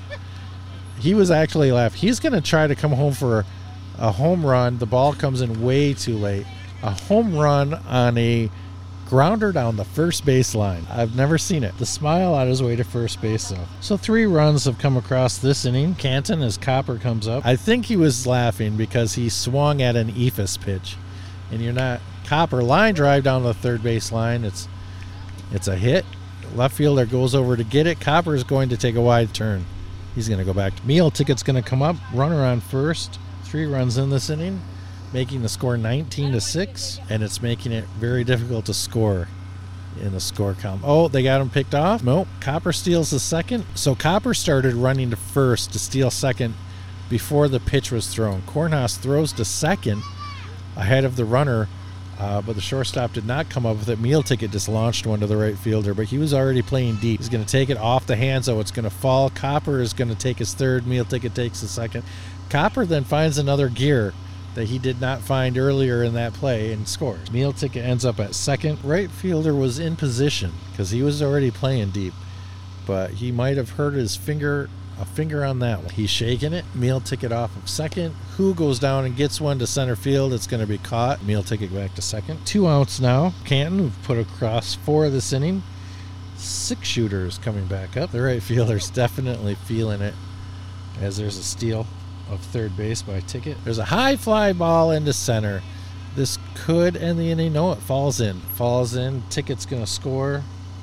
He was actually laughing. He's going to try to come home for a home run. The ball comes in way too late. A home run on a grounder down the first base line. I've never seen it. The smile on his way to first base, though. So three runs have come across this inning. Canton, as Copper comes up. I think he was laughing because he swung at an Ephus pitch. And you're not... Copper line drive down the third base line. It's, it's a hit. Left fielder goes over to get it. Copper is going to take a wide turn. He's going to go back. Meal Ticket's going to come up. Runner on first. Three runs in this inning, making the score nineteen to six, and it's making it very difficult to score in the score column. Oh, they got him picked off. Nope. Copper steals the second. So Copper started running to first to steal second before the pitch was thrown. Cornhouse throws to second ahead of the runner, uh, but the shortstop did not come up with it. Meal Ticket just launched one to the right fielder, but he was already playing deep. He's going to take it off the hands, so it's going to fall. Copper is going to take his third. Meal Ticket takes the second. Copper then finds another gear that he did not find earlier in that play and scores. Meal Ticket ends up at second. Right fielder was in position because he was already playing deep, but he might have hurt his finger, a finger on that one. He's shaking it. Meal Ticket off of second. Who goes down and gets one to center field? It's going to be caught. Meal Ticket back to second. Two outs now. Canton, who've put across four this inning. Six shooters coming back up. The right fielder's definitely feeling it as there's a steal of third base by Ticket. There's a high fly ball into center. This could end the inning. No, it falls in. Falls in. Ticket's going to score.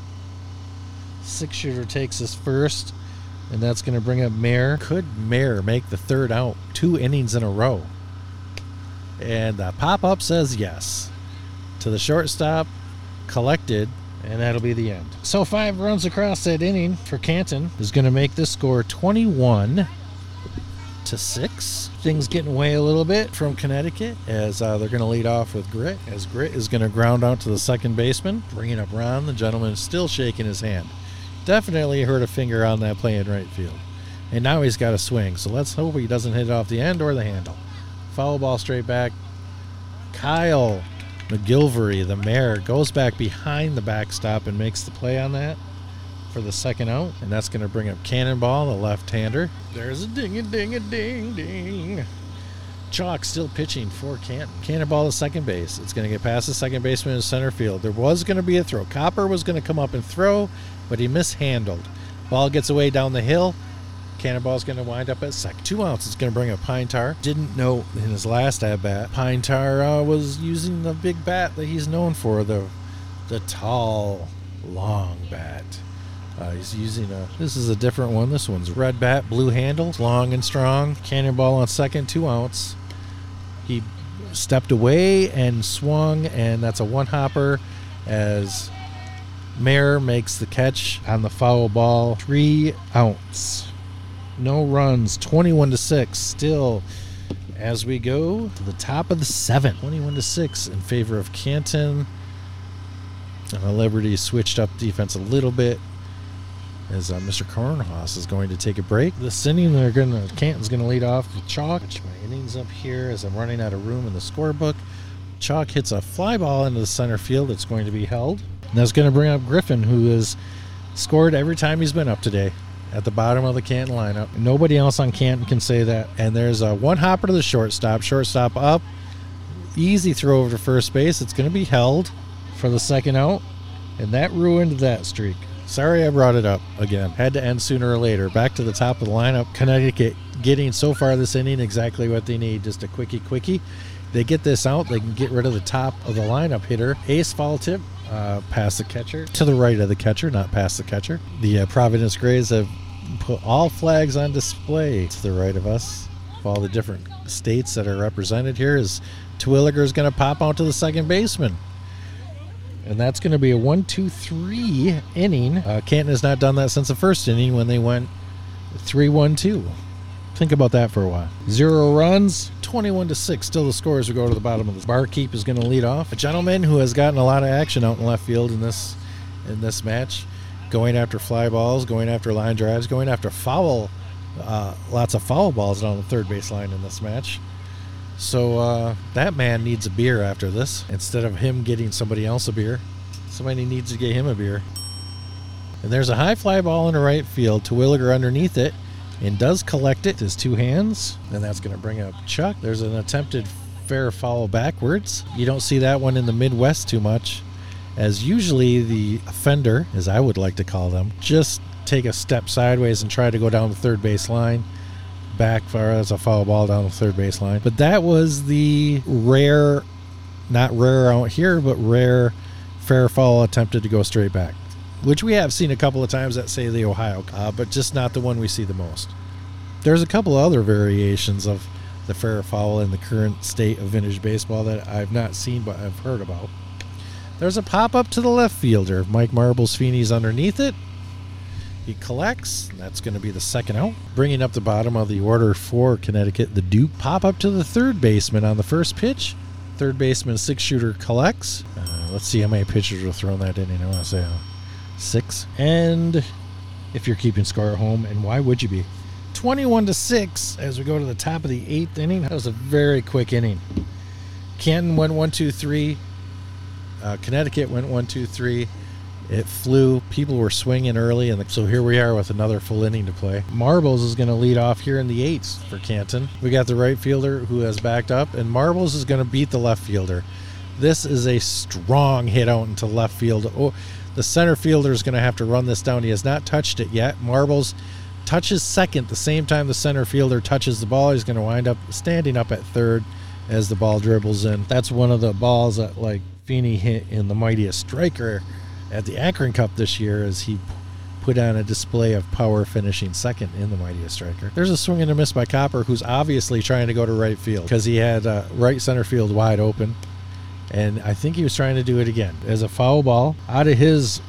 Six shooter takes his first, and that's going to bring up Mayer. Could Mayer make the third out two innings in a row? And the pop-up says yes to the shortstop, collected, and that'll be the end. So five runs across that inning for Canton is going to make this score twenty-one to six. Things getting away a little bit from Connecticut as uh, they're going to lead off with Grit, as Grit is going to ground out to the second baseman, bringing up Ron. The gentleman is still shaking his hand. Definitely hurt a finger on that play in right field. And now he's got a swing, so let's hope he doesn't hit it off the end or the handle. Foul ball straight back. Kyle McGilvery, the mayor, goes back behind the backstop and makes the play on that for the second out. And that's going to bring up Cannonball, the left-hander. There's a ding-a-ding-a-ding-a-ding. Chalk still pitching for Canton. Cannonball to second base. It's going to get past the second baseman in center field. There was going to be a throw. Copper was going to come up and throw, but he mishandled. Ball gets away down the hill. Cannonball's going to wind up at second. Two outs. It's going to bring up Pine Tar. Didn't know in his last at-bat, Pine Tar uh, was using the big bat that he's known for, the the tall, long bat. Uh, he's using a, this is a different one. This one's red bat, blue handle, long and strong. Cannonball on second, two outs. He stepped away and swung, and that's a one-hopper as Mayer makes the catch on the foul ball. Three outs. No runs, twenty-one to six. Still, as we go to the top of the seventh, twenty-one to six in favor of Canton. And the Liberty switched up defense a little bit as uh, Mister Kornhaus is going to take a break. This inning, they're gonna Canton's going to lead off with Chalk. My innings up here as I'm running out of room in the scorebook. Chalk hits a fly ball into the center field. It's going to be held. And that's going to bring up Griffin, who has scored every time he's been up today. At the bottom of the Canton lineup. Nobody else on Canton can say that. And there's a one hopper to the shortstop. Shortstop up. Easy throw over to first base. It's going to be held for the second out. And that ruined that streak. Sorry I brought it up again. Had to end sooner or later. Back to the top of the lineup. Connecticut getting so far this inning exactly what they need. Just a quickie quickie. They get this out. They can get rid of the top of the lineup hitter. Ace foul tip. Uh, past the catcher. To the right of the catcher, not past the catcher. The uh, Providence Grays have put all flags on display to the right of us. All the different states that are represented here is Terwilliger is going to pop out to the second baseman. And that's going to be a one two three inning. Uh, Canton has not done that since the first inning when they went three one two. Think about that for a while. Zero runs, twenty-one to six. Still the score as we go to the bottom of this. Barkeep is going to lead off. A gentleman who has gotten a lot of action out in left field in this in this match. Going after fly balls, going after line drives, going after foul, uh, lots of foul balls down the third base line in this match. So uh, that man needs a beer after this. Instead of him getting somebody else a beer, somebody needs to get him a beer. And there's a high fly ball in the right field. Terwilliger underneath it and does collect it with his two hands. And that's going to bring up Chuck. There's an attempted fair foul backwards. You don't see that one in the Midwest too much, as usually the offender, as I would like to call them, just take a step sideways and try to go down the third base line. Back far as a foul ball down the third base line. But that was the rare, not rare out here, but rare fair foul attempted to go straight back, which we have seen a couple of times at, say, the Ohio, uh, but just not the one we see the most. There's a couple of other variations of the fair foul in the current state of vintage baseball that I've not seen but I've heard about. There's a pop-up to the left fielder. Mike Marbles Feeney's underneath it. He collects, and that's going to be the second out. Bringing up the bottom of the order for Connecticut, the Duke. Pop-up to the third baseman on the first pitch. Third baseman, six-shooter, collects. Uh, let's see how many pitchers were thrown that inning. I want to say uh, six. And if you're keeping score at home, and why would you be? twenty-one to six as we go to the top of the eighth inning. That was a very quick inning. Canton went one two three. Uh, Connecticut went one two three. It flew. People were swinging early, and so here we are with another full inning to play. Marbles is going to lead off here in the eighth for Canton. We got the right fielder who has backed up, and Marbles is going to beat the left fielder. This is a strong hit out into left field. Oh, the center fielder is going to have to run this down. He has not touched it yet. Marbles touches second the same time the center fielder touches the ball. He's going to wind up standing up at third as the ball dribbles in. That's one of the balls that, like, Feeney hit in the Mightiest Striker at the Akron Cup this year, as he put on a display of power, finishing second in the Mightiest Striker. There's a swing and a miss by Copper, who's obviously trying to go to right field because he had uh, right center field wide open, and I think he was trying to do it again. As a foul ball out of his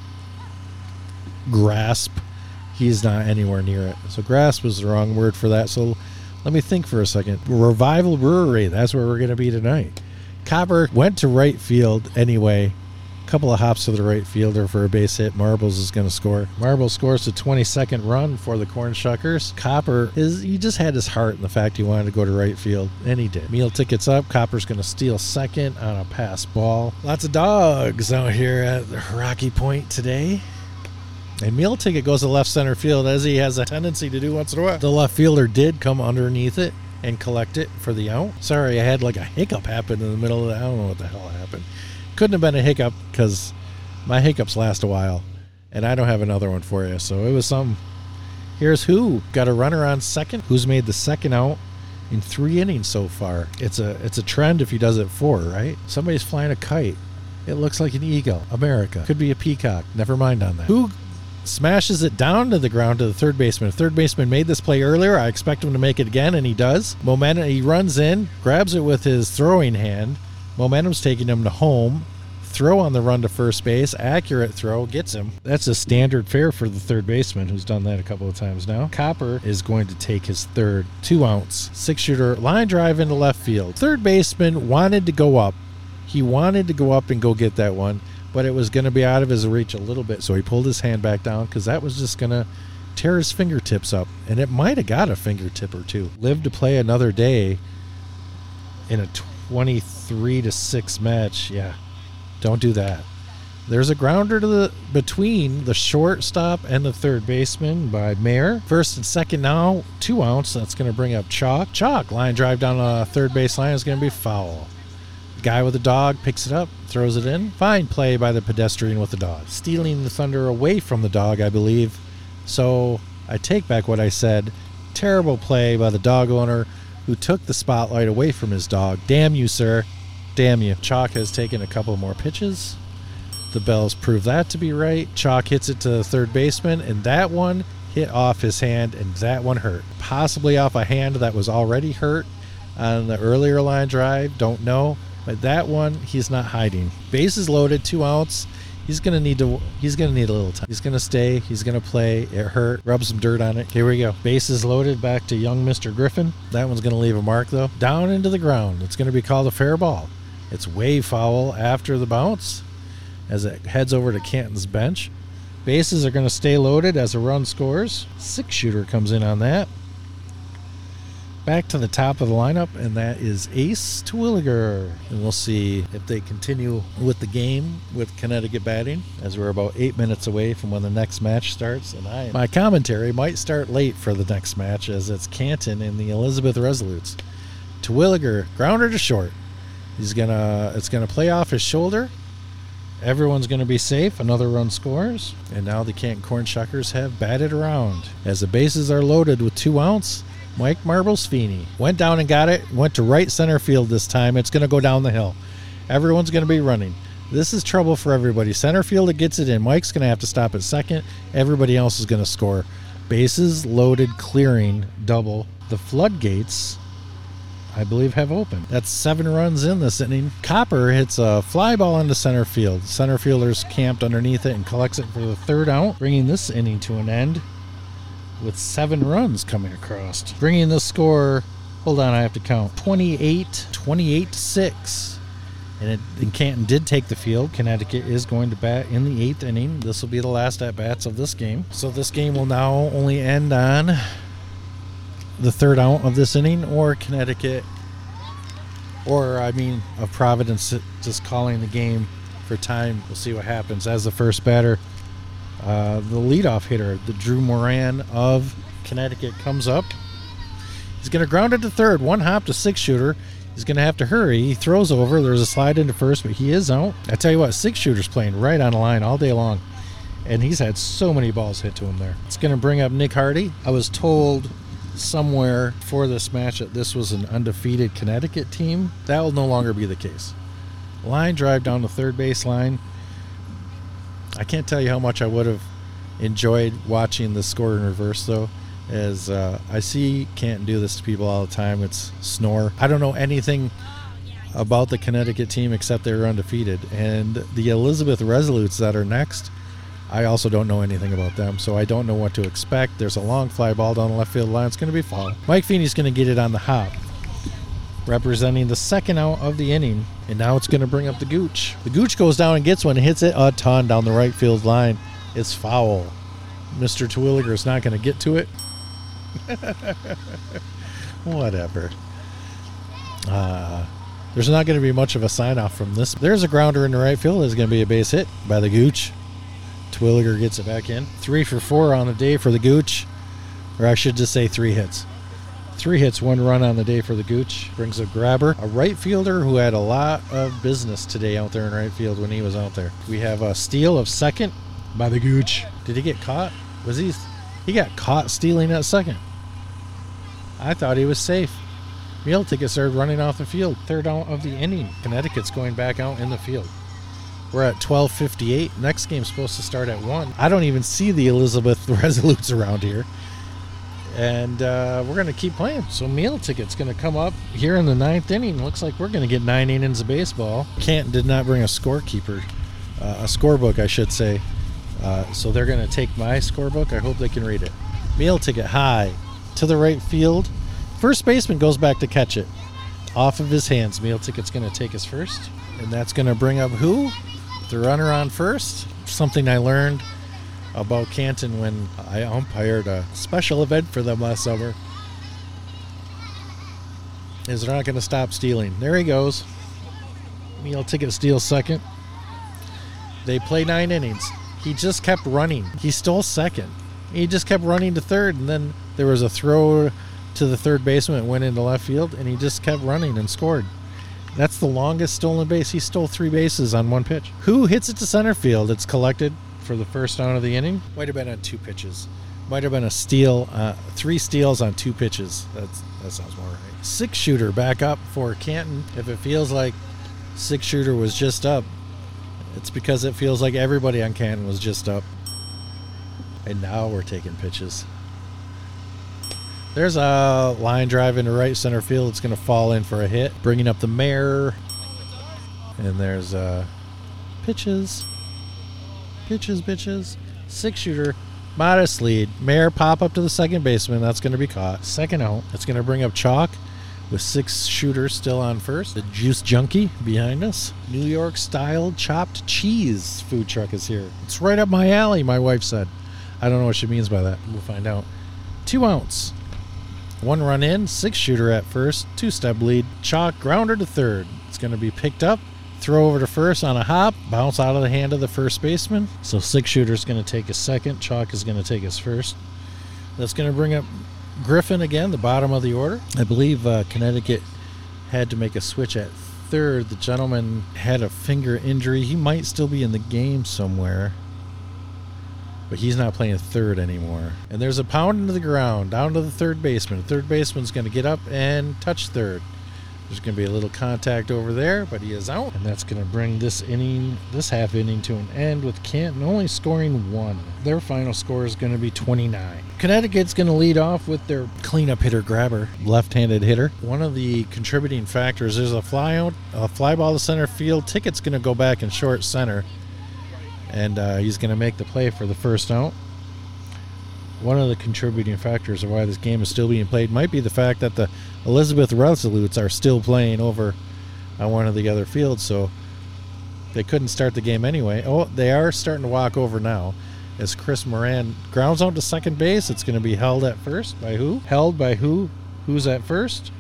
grasp, he's not anywhere near it. So grasp was the wrong word for that. So let me think for a second. Revival Brewery, that's where we're going to be tonight. Copper went to right field anyway. Couple of hops to the right fielder for a base hit. Marbles is going to score. Marbles scores the twenty-second run for the Corn Shuckers. Copper is he just had his heart in the fact he wanted to go to right field, and he did. Meal tickets up. Copper's going to steal second on a pass ball. Lots of dogs out here at Rocky Point today. And Meal Ticket goes to left center field, as he has a tendency to do once in a while. The left fielder did come underneath it and collect it for the out. Sorry, I had like a hiccup happen in the middle of the, I don't know what the hell happened. Couldn't have been a hiccup because my hiccups last a while, and I don't have another one for you. So it was something. Here's Who got a runner on second. Who's made the second out in three innings so far. It's a it's a trend if he does it four, right? Somebody's flying a kite. It looks like an eagle. America. Could be a peacock. Never mind on that. Who smashes it down to the ground to the third baseman. If third baseman made this play earlier, I expect him to make it again, and he does. Momentum. He runs in, grabs it with his throwing hand. Momentum's taking him to home. Throw on the run to first base. Accurate throw. Gets him. That's a standard fare for the third baseman, who's done that a couple of times now. Copper is going to take his third two ounce six shooter line drive into left field. Third baseman wanted to go up. He wanted to go up and go get that one, but it was going to be out of his reach a little bit, so he pulled his hand back down because that was just going to tear his fingertips up, and it might have got a fingertip or two. Live to play another day in a twenty-three to six match. Yeah, don't do that. There's a grounder to the between the shortstop and the third baseman by Mayer. First and second now, two ounce. That's going to bring up Chalk. Chalk, line drive down the third base line is going to be foul. Guy with the dog picks it up, throws it in. Fine play by the pedestrian with the dog. Stealing the thunder away from the dog, I believe. So I take back what I said. Terrible play by the dog owner who took the spotlight away from his dog. Damn you, sir. Damn you. Chalk has taken a couple more pitches. The bells prove that to be right. Chalk hits it to the third baseman, and that one hit off his hand, and that one hurt. Possibly off a hand that was already hurt on the earlier line drive. Don't know. But that one, he's not hiding. Bases loaded, two outs. He's gonna need to. He's gonna need a little time. He's gonna stay. He's gonna play. It hurt. Rub some dirt on it. Here we go. Bases loaded. Back to young Mister Griffin. That one's gonna leave a mark though. Down into the ground. It's gonna be called a fair ball. It's way foul after the bounce, as it heads over to Canton's bench. Bases are gonna stay loaded as a run scores. Six shooter comes in on that. Back to the top of the lineup, and that is Ace Terwilliger. And we'll see if they continue with the game with Connecticut batting, as we're about eight minutes away from when the next match starts. And I, my commentary might start late for the next match, as it's Canton and the Elizabeth Resolutes. Terwilliger, grounder to short. He's gonna, it's gonna play off his shoulder. Everyone's going to be safe. Another run scores. And now the Canton Corn Shuckers have batted around. As the bases are loaded with two outs, Mike Marbles Feeney went down and got it. Went to right center field this time. It's going to go down the hill. Everyone's going to be running. This is trouble for everybody. Center field, it gets it in. Mike's going to have to stop at second. Everybody else is going to score. Bases loaded, clearing, double. The floodgates, I believe, have opened. That's seven runs in this inning. Copper hits a fly ball into center field. Center fielder's camped underneath it and collects it for the third out, bringing this inning to an end with seven runs coming across. Bringing the score, hold on, I have to count, twenty-eight, twenty-eight to six. And, it, and Canton did take the field. Connecticut is going to bat in the eighth inning. This will be the last at-bats of this game. So this game will now only end on the third out of this inning, or Connecticut, or I mean of Providence just calling the game for time. We'll see what happens. As the first batter, uh, the leadoff hitter, the Drew Moran of Connecticut, comes up. He's going to ground it to third. One hop to six shooter. He's going to have to hurry. He throws over. There's a slide into first, but he is out. I tell you what, six shooter's playing right on the line all day long, and he's had so many balls hit to him there. It's going to bring up Nick Hardy. I was told somewhere for this match that this was an undefeated Connecticut team. That will no longer be the case. Line drive down the third base line. I can't tell you how much I would have enjoyed watching the score in reverse, though, as uh, I see Canton do this to people all the time. It's snore. I don't know anything about the Connecticut team except they're undefeated. And the Elizabeth Resolutes that are next, I also don't know anything about them, so I don't know what to expect. There's a long fly ball down the left field line. It's going to be foul. Mike Feeney's going to get it on the hop, representing the second out of the inning. And now it's going to bring up the Gooch. The Gooch goes down and gets one and hits it a ton down the right field line. It's foul. Mister Terwilliger is not going to get to it. Whatever. Uh, there's not going to be much of a sign-off from this. There's a grounder in the right field. There's going to be a base hit by the Gooch. Terwilliger gets it back in. Three for four on the day for the Gooch. Or I should just say three hits. Three hits, one run on the day for the Gooch. Brings a grabber. A right fielder who had a lot of business today out there in right field when he was out there. We have a steal of second by the Gooch. Did he get caught? Was he... He got caught stealing at second. I thought he was safe. Meal Ticket started running off the field. Third out of the inning. Connecticut's going back out in the field. We're at twelve fifty-eight. Next game's supposed to start at one. I don't even see the Elizabeth Resolutes around here. And uh, we're going to keep playing. So Meal Ticket's going to come up here in the ninth inning. Looks like we're going to get nine innings of baseball. Canton did not bring a scorekeeper. Uh, a scorebook, I should say. Uh, so they're going to take my scorebook. I hope they can read it. Meal Ticket high to the right field. First baseman goes back to catch it. Off of his hands. Meal Ticket's going to take his first. And that's going to bring up who? The runner on first. Something I learned about Canton when I umpired a special event for them last summer is they're not going to stop stealing. There he goes. Meal Ticket steals second. They play nine innings. He just kept running. He stole second. He just kept running to third, and then there was a throw to the third baseman. It went into left field, and he just kept running and scored. That's the longest stolen base. He stole three bases on one pitch. Who hits it to center field? It's collected for the first down of the inning. Might have been on two pitches. Might have been a steal, uh, three steals on two pitches. That's, that sounds more right. Six shooter back up for Canton. If it feels like six shooter was just up, it's because it feels like everybody on Canton was just up. And now we're taking pitches. There's a line drive into right center field. It's going to fall in for a hit. Bringing up the Mayor. And there's uh, pitches. Pitches, bitches. Six shooter. Modest lead. Mayor pop up to the second baseman. That's going to be caught. Second out. It's going to bring up Chalk with six shooters still on first. The Juice Junkie behind us. New York style chopped cheese food truck is here. It's right up my alley, my wife said. I don't know what she means by that. We'll find out. Two outs. One run in, six shooter at first, two step lead. Chalk grounder to third. It's going to be picked up. Throw over to first on a hop. Bounce out of the hand of the first baseman. So six shooter's going to take his second. Chalk is going to take his first. That's going to bring up Griffin again, the bottom of the order. I believe uh, Connecticut had to make a switch at third. The gentleman had a finger injury. He might still be in the game somewhere, but he's not playing third anymore. And there's a pound into the ground, down to the third baseman. The third baseman's going to get up and touch third. There's going to be a little contact over there, but he is out. And that's going to bring this inning, this half inning to an end with Canton only scoring one. Their final score is going to be twenty-nine. Connecticut's going to lead off with their cleanup hitter grabber, left-handed hitter. One of the contributing factors is a fly out, a fly ball to center field. Ticket's going to go back in short center, and uh, he's going to make the play for the first out. One of the contributing factors of why this game is still being played might be the fact that the Elizabeth Resolutes are still playing over on one of the other fields, so they couldn't start the game anyway. Oh, they are starting to walk over now as Chris Moran grounds out to second base. It's going to be held at first by who? Held by who? Who's at first?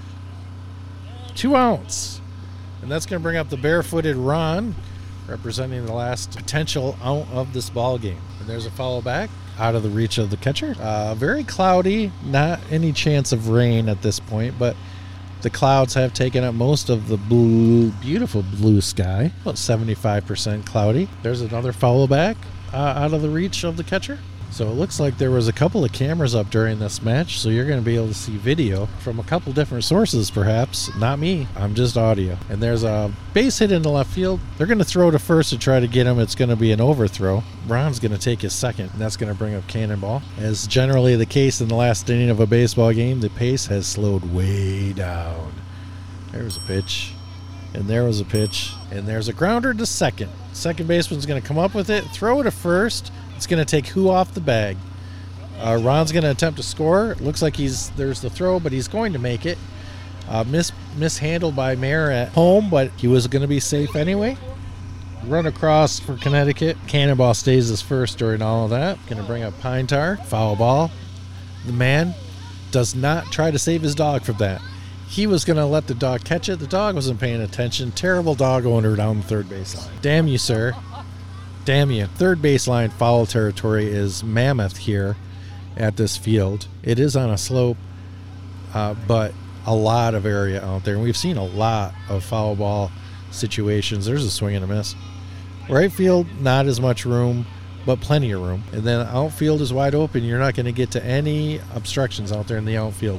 Two outs. And that's going to bring up the barefooted Ron, representing the last potential out of this ball game. And there's a foul back out of the reach of the catcher. Uh, very cloudy, not any chance of rain at this point, but the clouds have taken up most of the blue, beautiful blue sky. About seventy-five percent cloudy. There's another foul back uh, out of the reach of the catcher. So it looks like there was a couple of cameras up during this match, so you're going to be able to see video from a couple different sources, perhaps. Not me. I'm just audio. And there's a base hit in the left field. They're going to throw to first to try to get him. It's going to be an overthrow. Ron's going to take his second, and that's going to bring up Cannonball. As generally the case in the last inning of a baseball game, the pace has slowed way down. There was a pitch, and there was a pitch, and there's a grounder to second. Second baseman's going to come up with it, throw it to first. It's going to take who off the bag? Uh, Ron's going to attempt to score. It looks like he's there's the throw, but he's going to make it. Uh, mis mishandled by Mayer at home, but he was going to be safe anyway. Run across for Connecticut. Cannonball stays as first during all of that. Going to bring up Pine Tar. Foul ball. The man does not try to save his dog from that. He was going to let the dog catch it. The dog wasn't paying attention. Terrible dog owner down the third baseline. Damn you, sir. Damn you. Third baseline foul territory is mammoth here at this field. It is on a slope, uh, but a lot of area out there. And we've seen a lot of foul ball situations. There's a swing and a miss. Right field, not as much room, but plenty of room. And then outfield is wide open. You're not going to get to any obstructions out there in the outfield.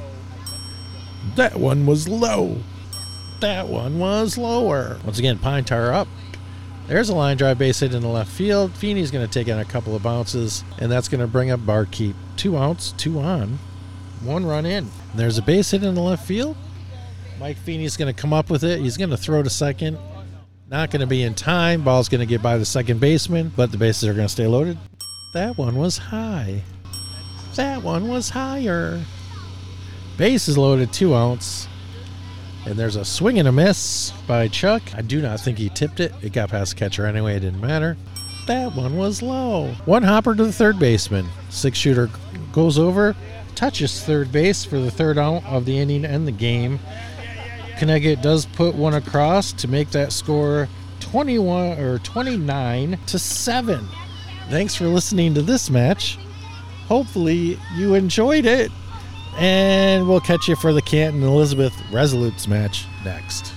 That one was low. That one was lower. Once again, Pine Tar up. There's a line drive base hit in the left field. Feeney's going to take on a couple of bounces, and that's going to bring up Barkeep. Two outs, two on, one run in. And there's a base hit in the left field. Mike Feeney's going to come up with it. He's going to throw to second. Not going to be in time. Ball's going to get by the second baseman, but the bases are going to stay loaded. That one was high. That one was higher. Base is loaded, two outs. And there's a swing and a miss by Chuck. I do not think he tipped it. It got past the catcher anyway. It didn't matter. That one was low. One hopper to the third baseman. Six shooter goes over, touches third base for the third out of the inning and the game. Connecticut does put one across to make that score twenty-one or twenty-nine to seven. Thanks for listening to this match. Hopefully you enjoyed it. And we'll catch you for the Canton Elizabeth Resolutes match next.